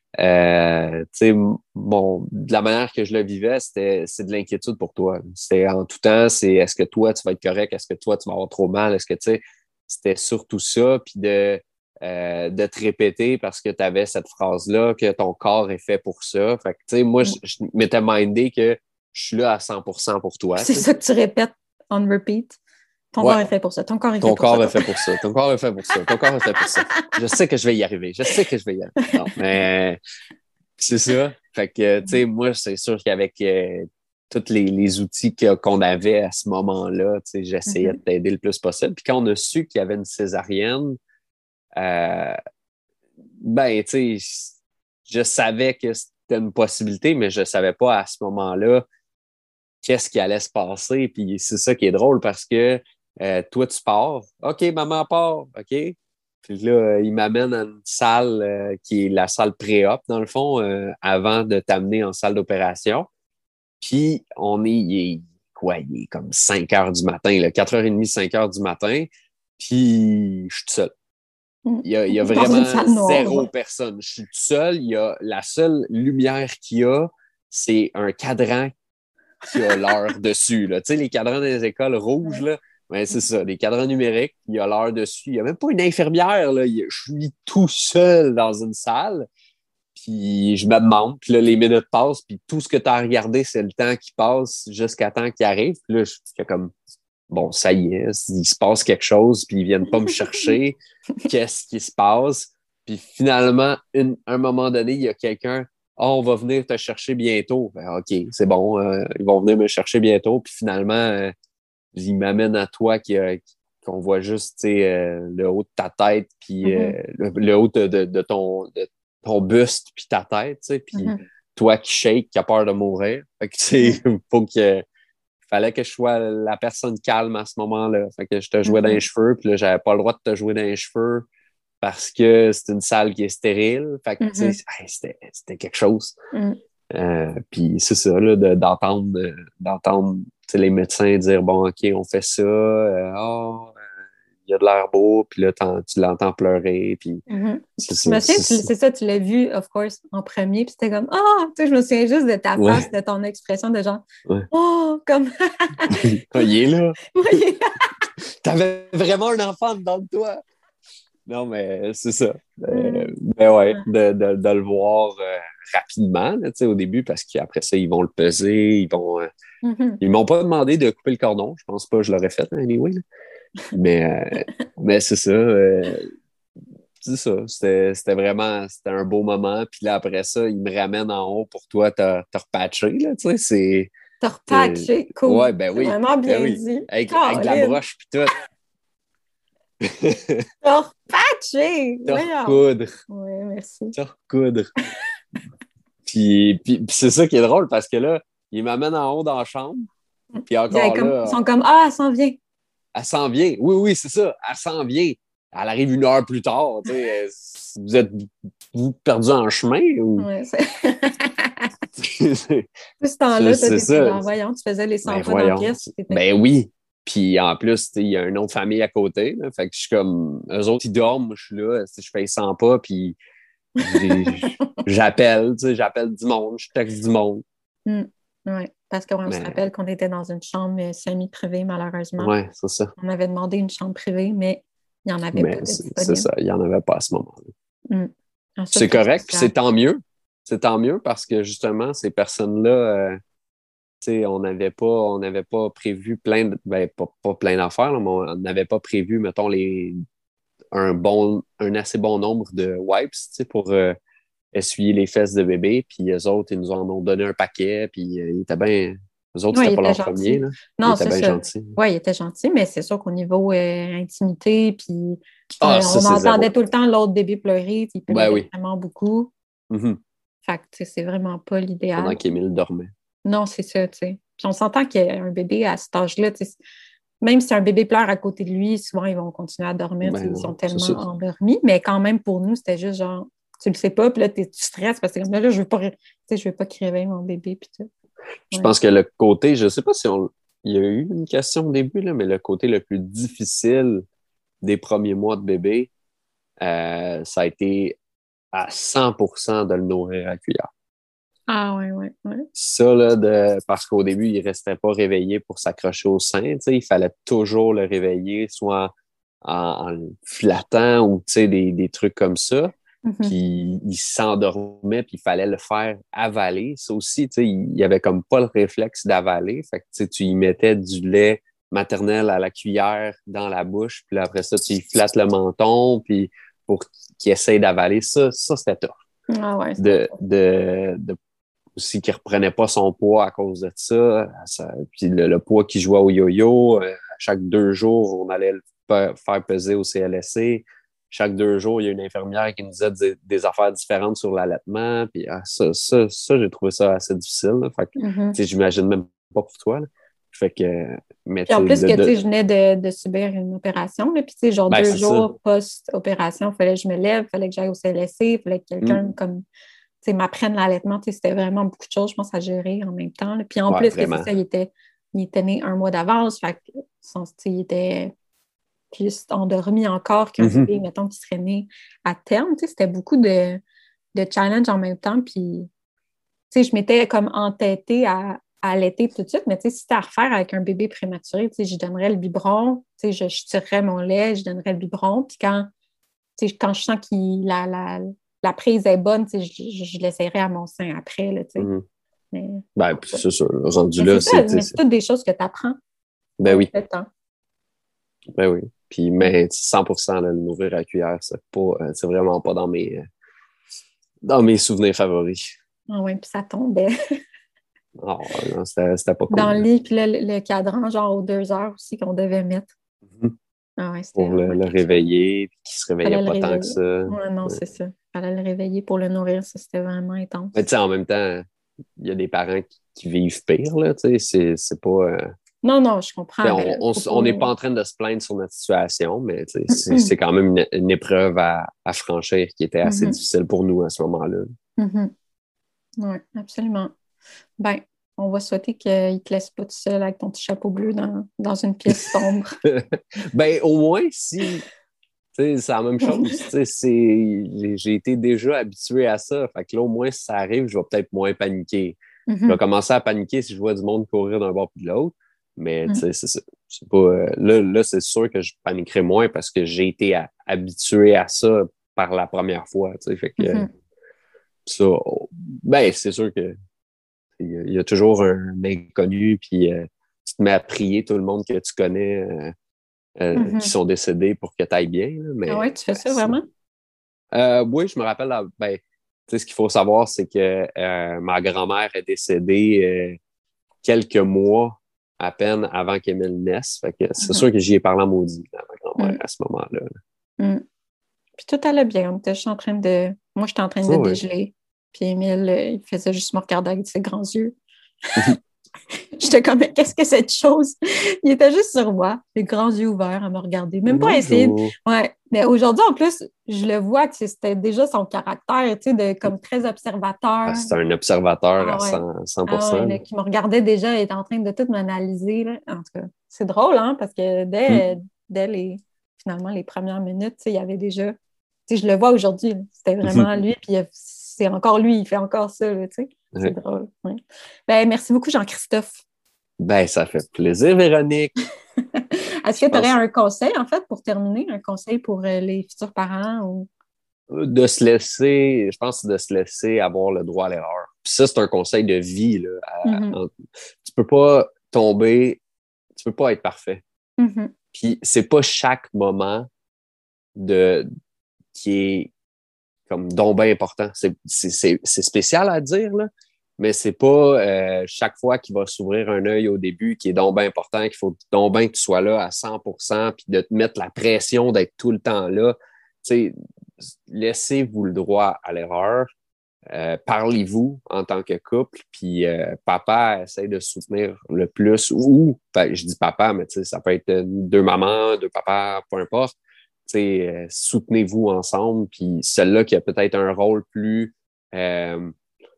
Euh, tu sais, bon, de la manière que je le vivais, c'était, c'est de l'inquiétude pour toi. C'était en tout temps, c'est est-ce que toi, tu vas être correct? Est-ce que toi, tu vas avoir trop mal? Est-ce que, tu sais, c'était surtout ça, puis de, euh, de te répéter parce que tu avais cette phrase-là, que ton corps est fait pour ça. Fait que, tu sais, moi, je, je m'étais mindé que je suis là à cent pour cent pour toi. C'est t'sais. Ça que tu répètes on repeat. Ton ouais. corps est fait pour ça. Ton corps est Ton fait pour corps ça. est fait pour ça. Ton corps est fait pour ça. Ton corps est fait pour ça. Je sais que je vais y arriver. Je sais que je vais y arriver. Non, mais c'est ça. Fait que, tu sais, moi, c'est sûr qu'avec euh, tous les, les outils que, qu'on avait à ce moment-là, tu sais, j'essayais mm-hmm. de t'aider le plus possible. Puis quand on a su qu'il y avait une césarienne, euh, ben, tu sais, je savais que c'était une possibilité, mais je savais pas à ce moment-là qu'est-ce qui allait se passer. Puis c'est ça qui est drôle parce que Euh, toi, tu pars. OK, maman part. OK. Puis là, il m'amène à une salle euh, qui est la salle pré-op, dans le fond, euh, avant de t'amener en salle d'opération. Puis, on est, il est, quoi, il est comme cinq heures du matin, là, quatre heures trente, cinq heures du matin. Puis, je suis tout seul. Il y a, il y a vraiment zéro personne. Je suis tout seul. Il y a, la seule lumière qu'il y a, c'est un cadran qui a l'heure dessus. Là. Tu sais, les cadrans des écoles rouges, là, ben, c'est ça, des cadrans numériques, il y a l'heure dessus. Il n'y a même pas une infirmière. Là. Je suis tout seul dans une salle. Puis je me demande, puis là, les minutes passent, puis tout ce que tu as regardé, c'est le temps qui passe jusqu'à temps qu'il arrive. Puis là, je fais comme, bon, ça y est, il se passe quelque chose, puis ils viennent pas me chercher. Qu'est-ce qui se passe? Puis finalement, une, un moment donné, il y a quelqu'un, oh, on va venir te chercher bientôt. Ben, OK, c'est bon, euh, ils vont venir me chercher bientôt. Puis finalement, euh, il m'amène à toi qui, euh, qu'on voit juste euh, le haut de ta tête, puis mm-hmm. euh, le, le haut de, de, de, ton, de ton buste, puis ta tête, puis mm-hmm. toi qui shake, qui a peur de mourir. Fait que, tu sais, mm-hmm. faut que, il fallait que je sois la personne calme à ce moment-là. Fait que je te jouais mm-hmm. dans les cheveux, puis là, j'avais pas le droit de te jouer dans les cheveux parce que c'est une salle qui est stérile. Fait que, mm-hmm. tu sais, hey, c'était, c'était quelque chose. Mm-hmm. Euh, puis c'est ça, là, de, d'entendre, d'entendre les médecins dire bon, OK, on fait ça, euh, oh, il y a de l'air beau, puis là, tu l'entends pleurer. Puis mm-hmm. c'est, ça, c'est, c'est, c'est ça, tu l'as vu, of course, en premier, puis c'était comme oh, tu sais, je me souviens juste de ta face, ouais. de ton expression de genre ouais. oh, comme. Il est là. il est là. T'avais vraiment un enfant dedans de toi. Non, mais c'est ça. Mm. Euh, ben ouais, de, de, de le voir euh, rapidement, là, au début, parce qu'après ça, ils vont le peser, ils vont. Euh, mm-hmm. Ils m'ont pas demandé de couper le cordon. Je pense pas que je l'aurais fait, anyway. Là. Mais, euh, mais c'est ça. Euh, c'est ça. C'était, c'était vraiment c'était un beau moment. Puis là, après ça, ils me ramènent en haut pour toi te, te repatcher. Là, tu sais, c'est. Te repatcher, cool. Ouais, ben oui. C'est vraiment bien ben oui. dit. Avec, avec de la broche, puis tout. Te repatcher! Te recoudre. Oui, merci. Te recoudre. puis, puis, puis c'est ça qui est drôle parce que là, ils m'amènent en haut dans la chambre. Puis encore comme, là. Ils sont comme ah, elle s'en vient. Elle s'en vient. Oui, oui, c'est ça. Elle s'en vient. Elle arrive une heure plus tard. Tu sais, vous êtes vous perdu en chemin ou. Oui, c'est. Tout ce temps-là, tu étais genre, voyons, tu faisais les cent ben, fois dans la pièce. Ben oui. Puis en plus, il y a une autre famille à côté. Là, fait que je suis comme, eux autres, ils dorment, je suis là, je fais cent pas, puis j'appelle, tu sais, j'appelle du monde, je texte du monde. Mm. Oui, parce qu'on se Mais rappelle qu'on était dans une chambre semi-privée, malheureusement. ouais, c'est ça. On avait demandé une chambre privée, mais il n'y en avait pas Mais de c'est c'est disponible. ça, il n'y en avait pas à ce moment-là. Mm. Ah, ça, C'est c'est correct, puis spécial. c'est tant mieux. C'est tant mieux parce que justement, ces personnes-là, euh, tu sais, on n'avait pas, on n'avait pas prévu plein de, ben, pas, pas plein d'affaires, là, mais on n'avait pas prévu, mettons, les, un bon, un assez bon nombre de wipes, tu sais, pour euh, essuyer les fesses de bébé. Puis les autres, ils nous en ont donné un paquet, puis euh, ils étaient bien, eux autres, Oui, c'était il pas était leur premier, gentil. là. Ils Non, étaient c'est bien ça. gentils. Oui, il était gentil, mais c'est sûr qu'au niveau euh, intimité, puis Ah, euh, ça, on c'est entendait zéro. tout le temps l'autre bébé pleurer, il Ben pleurait oui. vraiment beaucoup. Mhm. Fait que, tu sais, c'est vraiment pas Pendant l'idéal. qu'Émile dormait. Non, c'est ça, tu sais. Puis on s'entend qu'un bébé à cet âge-là, tu sais, même si un bébé pleure à côté de lui, souvent ils vont continuer à dormir, tu sais, Ben ils sont non, c'est tellement ça. endormis, mais quand même pour nous, c'était juste genre, tu le sais pas, puis là, t'es- tu stresses parce que comme là, là, je veux pas, tu sais, je veux pas qu'il réveille mon bébé, puis tout. Je Ouais. pense que le côté, je sais pas si on, il y a eu une question au début, là, mais le côté le plus difficile des premiers mois de bébé, euh, ça a été à cent pour cent de le nourrir à cuillère. Ah ouais, ouais, ouais. Ça, là, de, parce qu'au début, il restait pas réveillé pour s'accrocher au sein, tu sais, il fallait toujours le réveiller, soit en, en le flattant ou, tu sais, des, des trucs comme ça. Mhm. Puis il s'endormait, puis il fallait le faire avaler. Ça aussi, tu sais, il y avait comme pas le réflexe d'avaler. Fait que, tu sais, tu y mettais du lait maternel à la cuillère dans la bouche, puis là, après ça, tu y flattes le menton, puis pour qu'il essaye d'avaler. Ça, ça, c'était tough. Ah ouais, c'était De, de, de aussi qu'il reprenait pas son poids à cause de ça. ça puis le, le poids qu'il jouait au yo-yo, euh, à chaque deux jours, on allait le faire peser au C L S C. Chaque deux jours, il y a une infirmière qui nous disait des, des affaires différentes sur l'allaitement. Puis ah, ça, ça, ça, j'ai trouvé ça assez difficile. Là. Fait que, Mhm. tu sais, j'imagine même pas pour toi. Là. Fait que, mais Puis tu en sais, plus de, que, tu sais, de, je venais de, de subir une opération, là, puis tu sais, genre ben, deux c'est ça. jours post-opération, il fallait que je me lève, il fallait que j'aille au C L S C, il fallait que quelqu'un Mm. comme, tu sais, m'apprenne l'allaitement, tu sais, c'était vraiment beaucoup de choses, je pense, à gérer en même temps. Là. Puis en Ouais, plus que c'est vraiment. ça, il était, il était né un mois d'avance, fait que, son, tu sais, il était plus endormi encore qu'un Mhm. bébé, mettons, qui serait né à terme, tu sais, c'était beaucoup de, de challenges en même temps, puis tu sais, je m'étais comme entêtée à, à allaiter tout de suite, mais tu sais, si c'était à refaire avec un bébé prématuré, tu sais, je donnerais le biberon, tu sais, je, je tirerais mon lait, je donnerais le biberon, puis quand, tu sais, quand je sens que la, la, la prise est bonne, tu sais, je, je, je l'essayerai à mon sein après, là, tu sais. Mhm. Mais, Ben, puis c'est ça. Rendu mais là, c'est ça, c'est, mais c'est c'est- toutes des choses que tu apprends ben avec oui, le temps. ben oui. Puis, Mm. mais cent pour cent, là, le nourrir à cuillère, c'est pas, euh, c'est vraiment pas dans mes, euh, dans mes souvenirs favoris. Ah ouais, puis ça tombait Oh, non, c'était, c'était pas dans cool. le Là. lit, puis là, le, le cadran, genre aux deux heures aussi qu'on devait mettre. Mhm. Ah ouais, c'était Pour le, vraiment le quelque chose. réveiller, puis qu'il se réveillait Fallait le pas tant que réveiller. ça. Ouais, non, Ouais. c'est ça. Fallait le réveiller pour le nourrir, ça, c'était vraiment Mais tu intense. sais, en même temps, il y a des parents qui, qui vivent pire, là, tu sais, c'est, c'est pas... euh, Non, non, je tu sais, comprends. Ben là, on on faut s- on n'est pas pas. en train de se plaindre sur notre situation, mais tu sais, c'est c'est quand même une, une épreuve à, à franchir qui était assez Mhm, difficile pour nous à ce moment-là. mhm. Oui, absolument. Ben, on va souhaiter qu'il ne te laisse pas tout seul avec ton petit chapeau bleu dans, dans une pièce sombre. Ben, au moins, si... Tu sais, c'est la même chose. Tu sais, c'est... J'ai j'ai été déjà habitué à ça. Fait que là, au moins, si ça arrive, je vais peut-être moins paniquer. Je vais Mhm, commencer à paniquer si je vois du monde courir d'un bord puis de l'autre. Mais tu mhm. sais, c'est ça. C'est pas, euh, là, là c'est sûr que je paniquerai moins parce que j'ai été à- habitué à ça par la première fois. Tu sais, fait que euh, Mhm. ça, oh, ben, c'est sûr que il y, a il y a toujours un inconnu, puis euh, tu te mets à prier tout le monde que tu connais euh, euh, qui Mhm. sont décédés pour que tu ailles bien. Là, Ah mais ouais, tu fais ben, ça c'est- vraiment? euh, oui, je me rappelle, la- ben, tu sais, ce qu'il faut savoir, c'est que euh, ma grand-mère est décédée euh, quelques mois à peine avant qu'Émile naisse. Fait que c'est Mhm. sûr que j'y ai parlé en maudit à ma grand-mère Mhm. à ce moment-là. Mhm. Puis tout allait bien. On était juste en train de. Moi, j'étais en train de Oui, dégeler. Puis Émile, euh, il faisait juste me regarder avec ses grands yeux. J'étais comme, mais qu'est-ce que cette chose? Il était juste sur moi, les grands yeux ouverts à me regarder. Même pas essayer. Bonjour. Ouais. Mais aujourd'hui, en plus, je le vois que c'était déjà son caractère, tu sais, de, comme très Ah, observateur. c'est un observateur à Ah ouais. cent, cent pour Ah ouais, cent. là, qui me regardait déjà, il était en train de tout m'analyser, là. En tout cas, c'est drôle, hein, parce que dès, Mm. dès les, finalement, les premières minutes, tu sais, il y avait déjà, tu sais, je le vois aujourd'hui, là. C'était vraiment lui, puis il a- c'est encore lui, il fait encore ça, là, tu sais. C'est Ouais. drôle, ouais. Ben, merci beaucoup, Jean-Christophe. Ben, ça fait plaisir, Véronique. Est-ce Je que tu aurais pense un conseil, en fait, pour terminer, un conseil pour euh, les futurs parents ou... de se laisser, je pense de se laisser avoir le droit à l'erreur. Puis ça, c'est un conseil de vie, là. À- Mhm, en- tu peux pas tomber, tu peux pas être parfait. mhm, Puis c'est pas chaque moment de qui est comme donc bien important. C'est, c'est, c'est, c'est spécial à dire, là, mais c'est pas euh, chaque fois qu'il va s'ouvrir un œil au début qui est donc bien important, qu'il faut donc bien que tu sois là à cent pour cent, puis de te mettre la pression d'être tout le temps là. Tu sais, laissez-vous le droit à l'erreur. Euh, parlez-vous en tant que couple, puis euh, papa essaie de soutenir le plus, ou, ben, je dis papa, mais ça peut être deux mamans, deux papas, peu importe. Euh, soutenez-vous ensemble, puis celle-là qui a peut-être un rôle plus euh,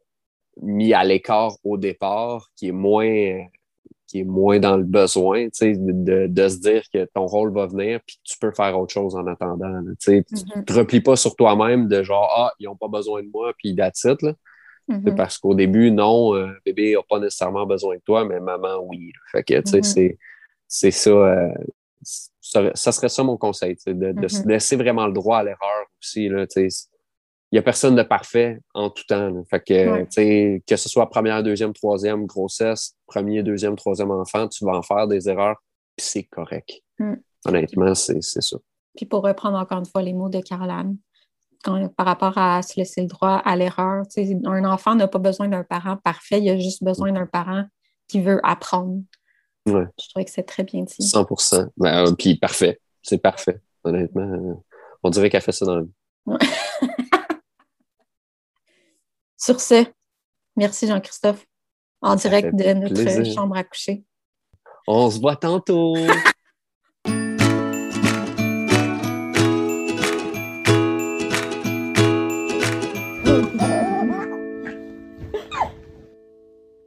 mis à l'écart au départ, qui est moins qui est moins dans le besoin, de, de, de se dire que ton rôle va venir puis que tu peux faire autre chose en attendant. Tu ne mhm, te replies pas sur toi-même de genre Ah, ils n'ont pas besoin de moi, puis that's it. Là. mhm, Parce qu'au début, non, euh, bébé n'a pas nécessairement besoin de toi, mais maman, oui. Là. Fait que, tu sais, mhm, c'est, c'est ça, euh, ça. Ça serait ça mon conseil, de, de se mhm. laisser vraiment le droit à l'erreur aussi. Là, tu sais. Il n'y a personne de parfait en tout temps. Là. Fait que, tu Ouais. sais, que ce soit première, deuxième, troisième grossesse, premier, deuxième, troisième enfant, tu vas en faire des erreurs, puis c'est correct. Mm. Puis, Honnêtement, c'est, c'est ça. puis pour reprendre encore une fois les mots de Caroline, quand- par rapport à se laisser le droit à l'erreur, tu sais, un enfant n'a pas besoin d'un parent parfait, il a juste besoin d'un parent qui veut apprendre. Ouais, Je trouvais que c'est très bien dit. cent pour cent. Ben, euh, puis parfait. C'est parfait. Honnêtement, euh, on dirait qu'elle fait ça dans la vie. Ouais. Sur ce, merci Jean-Christophe, en Ça direct fait de notre plaisir. chambre à coucher. On se voit tantôt.